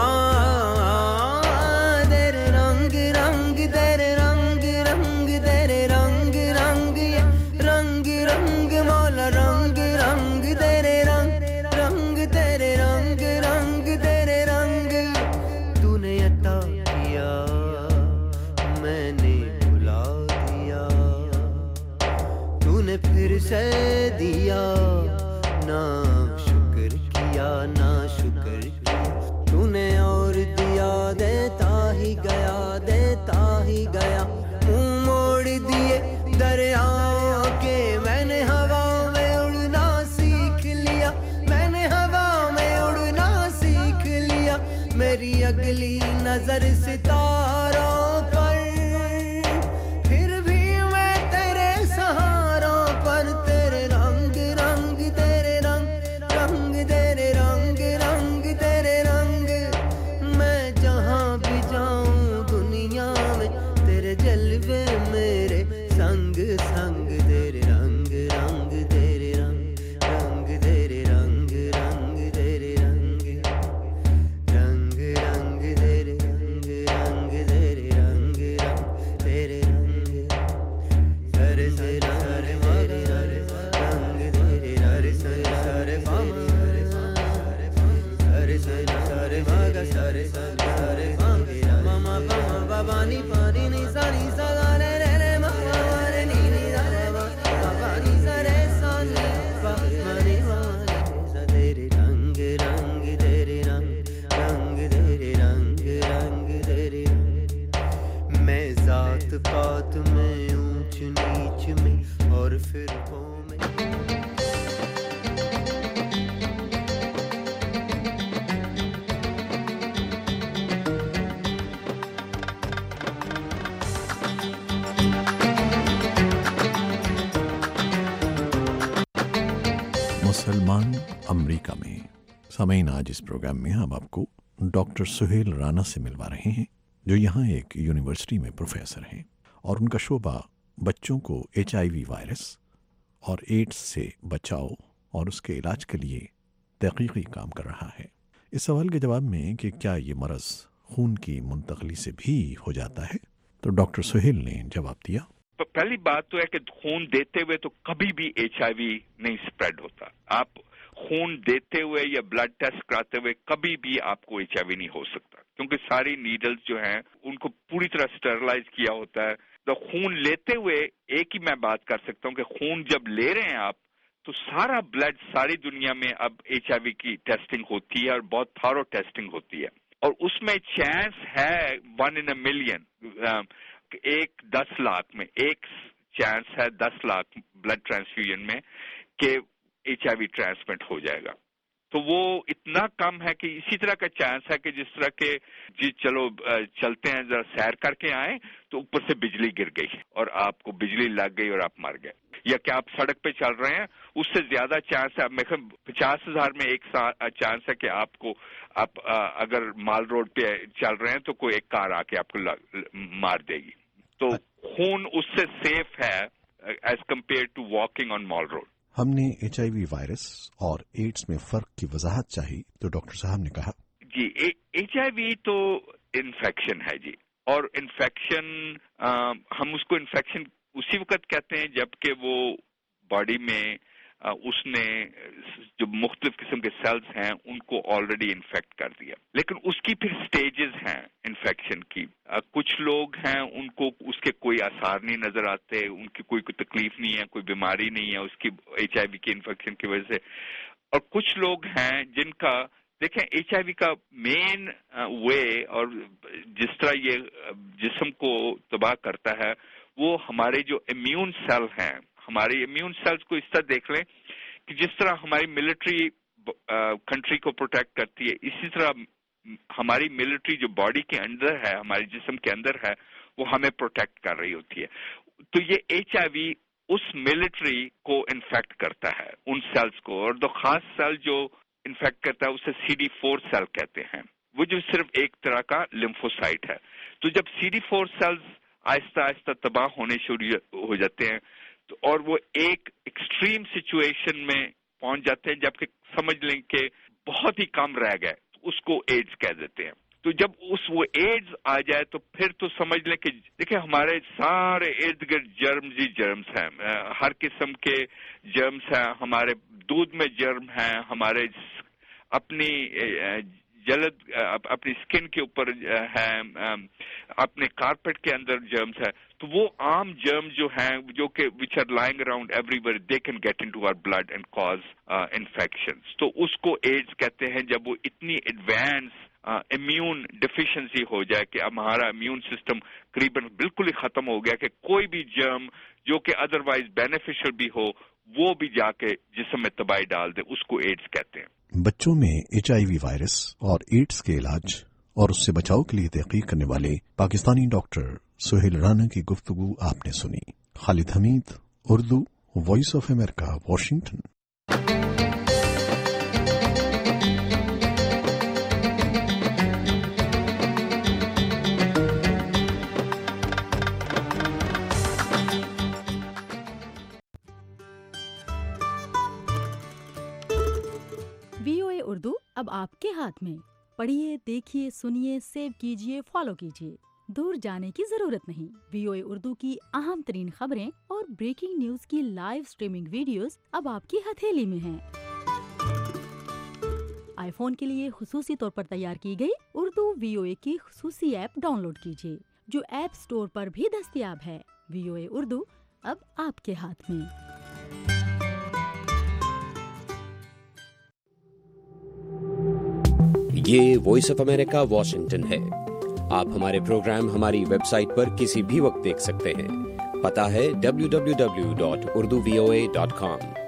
تیرے رنگ رنگ تیرے رنگ رنگ تیرے رنگ رنگ رنگ رنگ مولا رنگ رنگ تیرے رنگ رنگ تیرے رنگ رنگ تیرے رنگ تو نے عطا کیا میں نے بھلا دیا تو نے پھر سے دیا نہ شکر کیا نہ شکر کیا تو نے اور دیا دیتا ہی گیا دیتا ہی گیا منہ موڑ دیے دریا کے میں نے ہوا میں اڑنا سیکھ لیا میں نے ہوا میں اڑنا سیکھ لیا میری اگلی نظر ستاروں پر پھر بھی میں تیرے سہاروں پر تیرے رنگ رنگ تیرے رنگ رنگ تیرے رنگ رنگ تیرے رنگ میں جہاں بھی جاؤں دنیا میں تیرے جلوے میرے سنگ سنگ تیرے رنگ رنگ تیرے رنگ رنگ تیرے رنگ رنگ تیرے رنگ رنگ رنگ تیرے رنگ رنگ تیرے رنگ رنگ تیرے رنگ سر سر سر میرے رنگ تیرے رر سر سر بام سر سر سر بھاگا سر سر سر بام ماما پاما بابانی پانی نی سانی سا رے رے رے ماما رے نی نی رے بابانی سرے سانی بابانی مانی تیرے رنگ رنگ تیرے رنگ رنگ تیرے رنگ رنگ تیرے رنگ میں ذات پات میں اونچ نیچ میں اور فرقوں میں مسلمان امریکہ میں. سامعین، آج اس پروگرام میں ہم آپ کو ڈاکٹر سہیل رانا سے ملوا رہے ہیں جو یہاں ایک یونیورسٹی میں پروفیسر ہیں اور ان کا شعبہ بچوں کو ایچ آئی وی وائرس اور ایڈز سے بچاؤ اور اس کے علاج کے لیے تحقیقی کام کر رہا ہے. اس سوال کے جواب میں کہ کیا یہ مرض خون کی منتقلی سے بھی ہو جاتا ہے، تو ڈاکٹر سہیل نے جواب دیا. تو پہلی بات تو ہے کہ خون دیتے ہوئے تو کبھی بھی ایچ آئی وی نہیں اسپریڈ ہوتا. آپ خون دیتے ہوئے یا بلڈ ٹیسٹ کراتے ہوئے کبھی بھی آپ کو ایچ آئی وی نہیں ہو سکتا، کیونکہ ساری نیڈلز جو ہیں ان کو پوری طرح اسٹرلائز کیا ہوتا ہے. تو خون لیتے ہوئے ایک ہی میں بات کر سکتا ہوں کہ خون جب لے رہے ہیں آپ تو سارا بلڈ ساری دنیا میں اب ایچ آئی وی کی ٹیسٹنگ ہوتی ہے اور بہت تھارو ٹیسٹنگ ہوتی ہے، اور اس میں چانس ہے ون ان اے ملین، ایک دس لاکھ میں ایک چانس ہے دس لاکھ بلڈ ٹرانسفیوژن میں کہ ایچ آئی وی ٹرانسمٹ ہو جائے گا. تو وہ اتنا کم ہے کہ اسی طرح کا چانس ہے کہ جس طرح کے جی چلو چلتے ہیں ذرا سیر کر کے آئیں تو اوپر سے بجلی گر گئی اور آپ کو بجلی لگ گئی اور آپ مر گئے, یا کہ آپ سڑک پہ چل رہے ہیں اس سے زیادہ چانس ہے. میں پچاس ہزار میں ایک چانس ہے کہ آپ کو آپ اگر مال روڈ پہ چل رہے ہیں تو کوئی ایک کار آ کے آپ کو مار دے گی. تو خون اس سے سیف ہے as compare to walking on Mall Road. ہم نے ایچ آئی وی وائرس اور ایڈز میں فرق کی وضاحت چاہی تو ڈاکٹر صاحب نے کہا جی ایچ آئی وی تو انفیکشن ہے جی, اور انفیکشن ہم اس کو انفیکشن اسی وقت کہتے ہیں جب کہ وہ باڈی میں اس نے جو مختلف قسم کے سیلز ہیں ان کو آلریڈی انفیکٹ کر دیا. لیکن اس کی پھر سٹیجز ہیں انفیکشن کی. کچھ لوگ ہیں ان کو اس کے کوئی آثار نہیں نظر آتے, ان کی کوئی کوئی تکلیف نہیں ہے, کوئی بیماری نہیں ہے اس کی ایچ آئی وی کی انفیکشن کی وجہ سے. اور کچھ لوگ ہیں جن کا دیکھیں ایچ آئی وی کا مین وے اور جس طرح یہ جسم کو تباہ کرتا ہے وہ ہمارے جو امیون سیل ہیں, ہمارے امیون سیلز کو اس طرح دیکھ لیں کہ جس طرح ہماری ملٹری کنٹری کو پروٹیکٹ کرتی ہے اسی طرح ہماری ملٹری جو باڈی کے اندر ہے, ہمارے جسم کے اندر ہے, وہ ہمیں پروٹیکٹ کر رہی ہوتی ہے. تو یہ ایچ آئی وی اس ملٹری کو انفیکٹ کرتا ہے, ان سیلز کو, اور دو خاص سیل جو انفیکٹ کرتا ہے اسے سی ڈی فور سیل کہتے ہیں, وہ جو صرف ایک طرح کا لیمفوسائٹ ہے. تو جب سی ڈی فور سیلز آہستہ آہستہ تباہ ہونے شروع ہو جاتے ہیں تو اور وہ ایک ایکسٹریم سچویشن میں پہنچ جاتے ہیں جبکہ سمجھ لیں کہ بہت ہی کم رہ گئے, اس کو ایڈز کہہ دیتے ہیں. تو جب اس وہ ایڈز آ جائے تو پھر تو سمجھ لیں کہ دیکھیں ہمارے سارے ارد گرد جرمز ہی جرمز ہیں, ہر قسم کے جرمز ہیں, ہمارے دودھ میں جرم ہیں, ہمارے اپنی جلد اپنی اسکن کے اوپر ہے, اپنے کارپیٹ کے اندر جرمز ہے. تو وہ عام جرم جو ہیں جو کہ which are lying around everywhere they can get into our blood and cause infections. تو اس کو ایڈز کہتے ہیں جب وہ اتنی ایڈوانس امیون ڈیفیشنسی ہو جائے کہ اب ہمارا امیون سسٹم قریباً بالکل ہی ختم ہو گیا کہ کوئی بھی جرم جو کہ ادروائز بینیفیشل بھی ہو وہ بھی جا کے جسم میں تباہی ڈال دے, اس کو ایڈز کہتے ہیں. بچوں میں ایچ آئی وی وائرس اور ایڈز کے علاج اور اس سے بچاؤ کے لیے تحقیق کرنے والے پاکستانی ڈاکٹر سہیل رانا کی گفتگو آپ نے سنی. Khalid Hamid, Urdu, voice of America, Washington. V O A Urdu اب آپ کے ہاتھ میں. پڑھیے, دیکھیے, سنیے, سیو کیجیے, فالو کیجیے. دور جانے کی ضرورت نہیں. وی او اے اردو کی اہم ترین خبریں اور بریکنگ نیوز کی لائیو سٹریمنگ ویڈیوز اب آپ کی ہتھیلی میں ہیں. آئی فون کے لیے خصوصی طور پر تیار کی گئی اردو وی او اے کی خصوصی ایپ ڈاؤن لوڈ کیجیے جو ایپ سٹور پر بھی دستیاب ہے. وی او اے اردو اب آپ کے ہاتھ میں. یہ وائس آف امریکہ واشنگٹن ہے. آپ ہمارے پروگرام ہماری ویب سائٹ پر کسی بھی وقت دیکھ سکتے ہیں. پتہ ہے W W W dot Urdu V O A dot com.